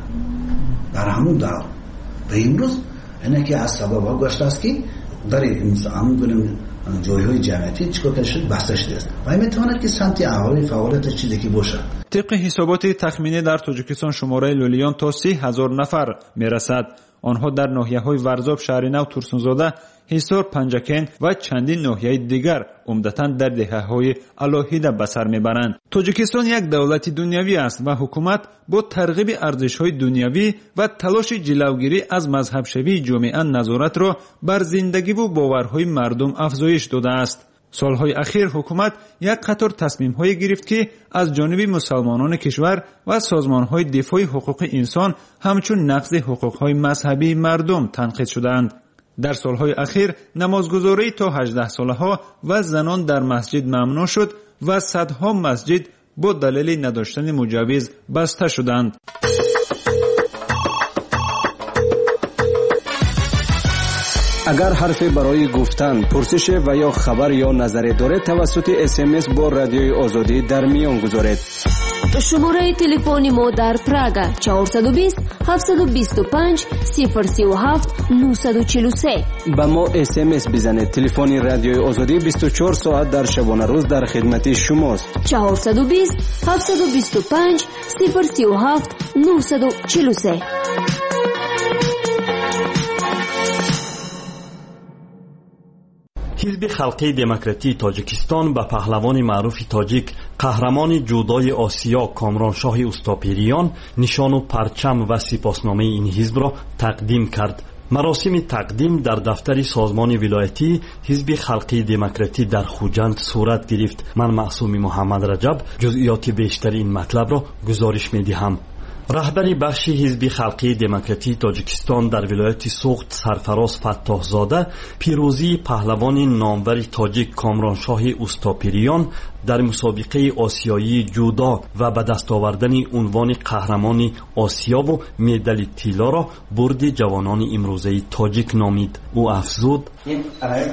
در همون دور. و امروز اینه که از سبب ها گشته است که در همون گونه جایهای جمعیتی چیکار شد بسته شده است و میتواند که سمت اهالی فعالیت چیزی که باشد. طبق حسابات تخمینی در تاجیکستان شماره لولیان تا 30,000 نفر میرسد. آنها در ناحیه‌های ورزاب، شهرنو، تورسنزاده، حصار، پنجکن و چندین ناحیه دیگر عمدتاً در دهه‌های علاهیده به سر میبرند. تاجیکستان یک دولت دنیوی است و حکومت با ترغیب ارزش‌های دنیوی و تلاش جلوگیری از مذهب شوی جامعه نظارت را بر زندگی و باورهای مردم افزایش داده است. سالهای اخیر حکومت یک قطار تصمیم‌های گرفت که از جانب مسلمانان کشور و سازمان‌های دفاع حقوق انسان همچون نقض حقوق‌های مذهبی مردم تنقید شدند. در سالهای اخیر نمازگزاری تا 18 ساله‌ها و زنان در مسجد ممنوع شد و صدها مسجد با دلیل نداشتن مجوز بسته شدند. اگر حرفی برای گفتن، پرسش و یا خبر یا نظری دارید توسط SMS با رادیوی آزادی در میان گذارید. شماره تلفن ما در پراگ 420 725 037 943. با ما SMS بزنید. تلفن رادیوی آزادی 24 ساعت در شبانه روز در خدمت شماست. 420 725 037 943. حزب خلقی دموکراتی تاجیکستان به پهلوان معروف تاجیک قهرمان جودوی آسیا کامرانشاه اوستاپیریان نشان و پرچم و سپاسنامه این حزب را تقدیم کرد. مراسم تقدیم در دفتر سازمان ولایتی حزب خلقی دموکراتی در خوجند صورت گرفت. من معصوم محمد رجب جزئیات بیشتر این مطلب را گزارش می‌دهم. رهبر بخش حزب خلقی دموکراتی تاجیکستان در ولایت سوخت سرفراز فتاح زاده پیروزی پهلوان نامور تاجیک کامرانشاه اوستاپیریان در مسابقه آسیایی جودو و به دست آوردن عنوان قهرمان آسیا و مدال طلا را برد جوانان امروزه تاجیک نامید. او افزود: این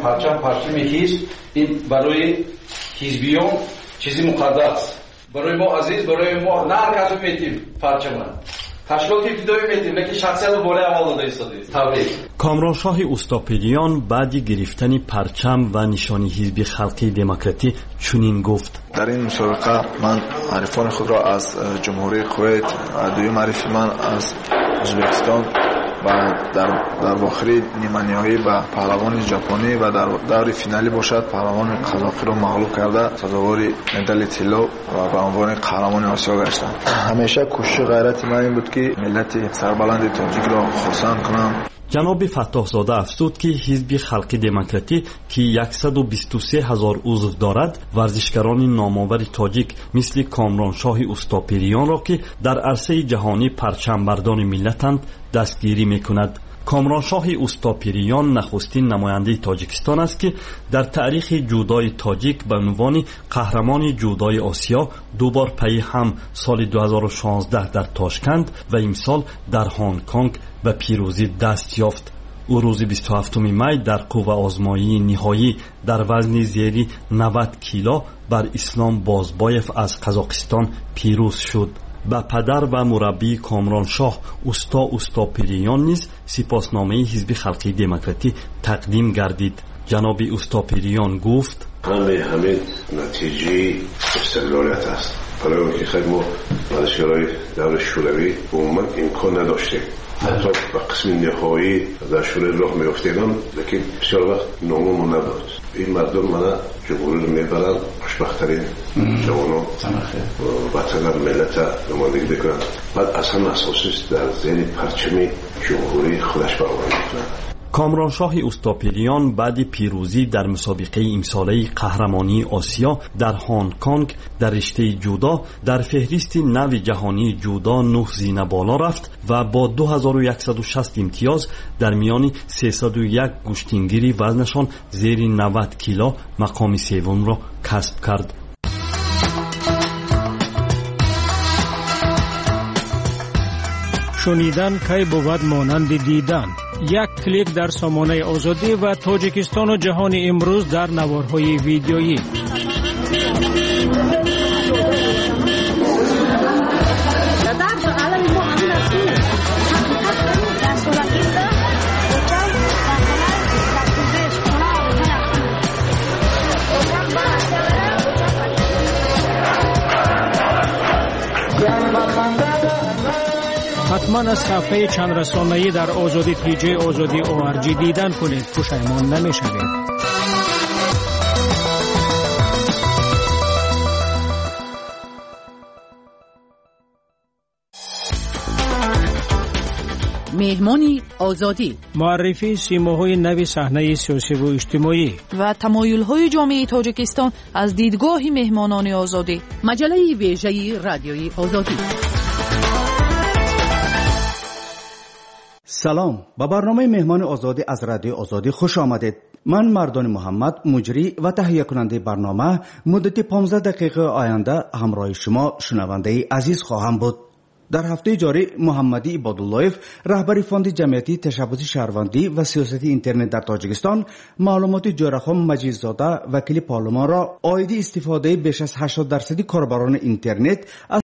پرچمی است، این برای حزبیون چیزی مقدس، برای ما عزیز، برای ما نه هر کس میتیم پرچم تشکیلات ابتدایی میتیم، لیکن شخصیت رو بالای عمل داده ایستادیم. تبریک. کامرانشاه اوستاپیریان بعد گرفتن پرچم و نشانی حزب خلقی دموکراتی چنین گفت: در این مسابقه من معرفان خود را از جمهوری کویت و دوم معرفی من از ازبکستان و در آخری نیمه نهایی به پهلوان ژاپنی و در دور فینالی باشد پهلوان قزاقی را مغلوب کرده سزاوار مدال طلا و به عنوان قهرمان آسیا گشتم. همیشه کوشش غیرت من این بود که ملت سربلند تاجیک را خرسند کنم. جناب فتاح زاده افزود که حزب خلقی دموکراتی که 123,000 عضو دارد ورزشکاران نامآور تاجیک مثل کامرانشاه اوستاپیریان را که در عرصه جهانی پرچم بردان ملتند دستگیری میکند. کامرانشاه اوستاپیریان نخستین نماینده تاجیکستان است که در تاریخ جودوی تاجیک به عنوان قهرمان جودوی آسیا دو بار پی هم سال 2016 در تاشکند و امسال در هنگ کنگ به پیروزی دست یافت. او روز 27 می در قوه آزمایی نهایی در وزن زیر 90 کیلو بر اسلام بازبایف از قزاقستان پیروز شد. به پدر و مربی کامرانشاه اوستاپیریان نیز سپاسنامه حزب خلقی دموکراتی تقدیم گردید. جناب اوستاپیریان گفت: همین نتیجه استقلالیت است. برای که خیلی ما ورزشکارای دور شوروی عموما امکان نداشتیم، حتی به قسم نهایی در شوروی راه میافتیدم، لیکن بسیار وقت ناممون نبود. این مردم منو جمهوری رو میبرن، خوشبخت‌ترین جوانان وطن ملت نمایندگی بکنن، بعد اصلا اساسی در زیر پرچم جمهوری خودش برآورده میکنن. کامرانشاه اوستاپیریان بعد پیروزی در مسابقه امساله قهرمانی آسیا در هنگ کنگ در رشته جودو در فهرست نو جهانی جودو 9 زینه بالا رفت و با 2160 امتیاز در میان 301 گشتنگیری وزنشان زیر 90 کیلو مقام سوم را کسب کرد. شنیدن کی بود مانند دیدن. یک کلیک در سامانه آزادی و تاجیکستان و جهان امروز در نوارهای ویدیویی. حتما از صفحه چند رسانه‌ای در آزادی پیجی آزادی ORG دیدن کنید، پشیمان نمی‌شوید. مهمان آزادی، معرفی سیماهای نو صحنه سیاسی و اجتماعی و تمایل‌های جامعه تاجیکستان از دیدگاه مهمانان آزادی. مجله ویژه رادیوی آزادی. سلام، به برنامه مهمان آزادی از رادیو آزادی خوش آمدید. من مردان محمد، مجری و تهیه کننده برنامه، مدت 15 دقیقه آینده همراه شما شنونده عزیز خواهم بود. در هفته جاری محمدی عباداللهیف، رهبر فاند جمعیتی تشبث شهروندی و سیاستی اینترنت در تاجیکستان، معلومات جورخان مجیدزاده وکیل پارلمان را عاید استفاده بیش از 80% کاربران اینترنت از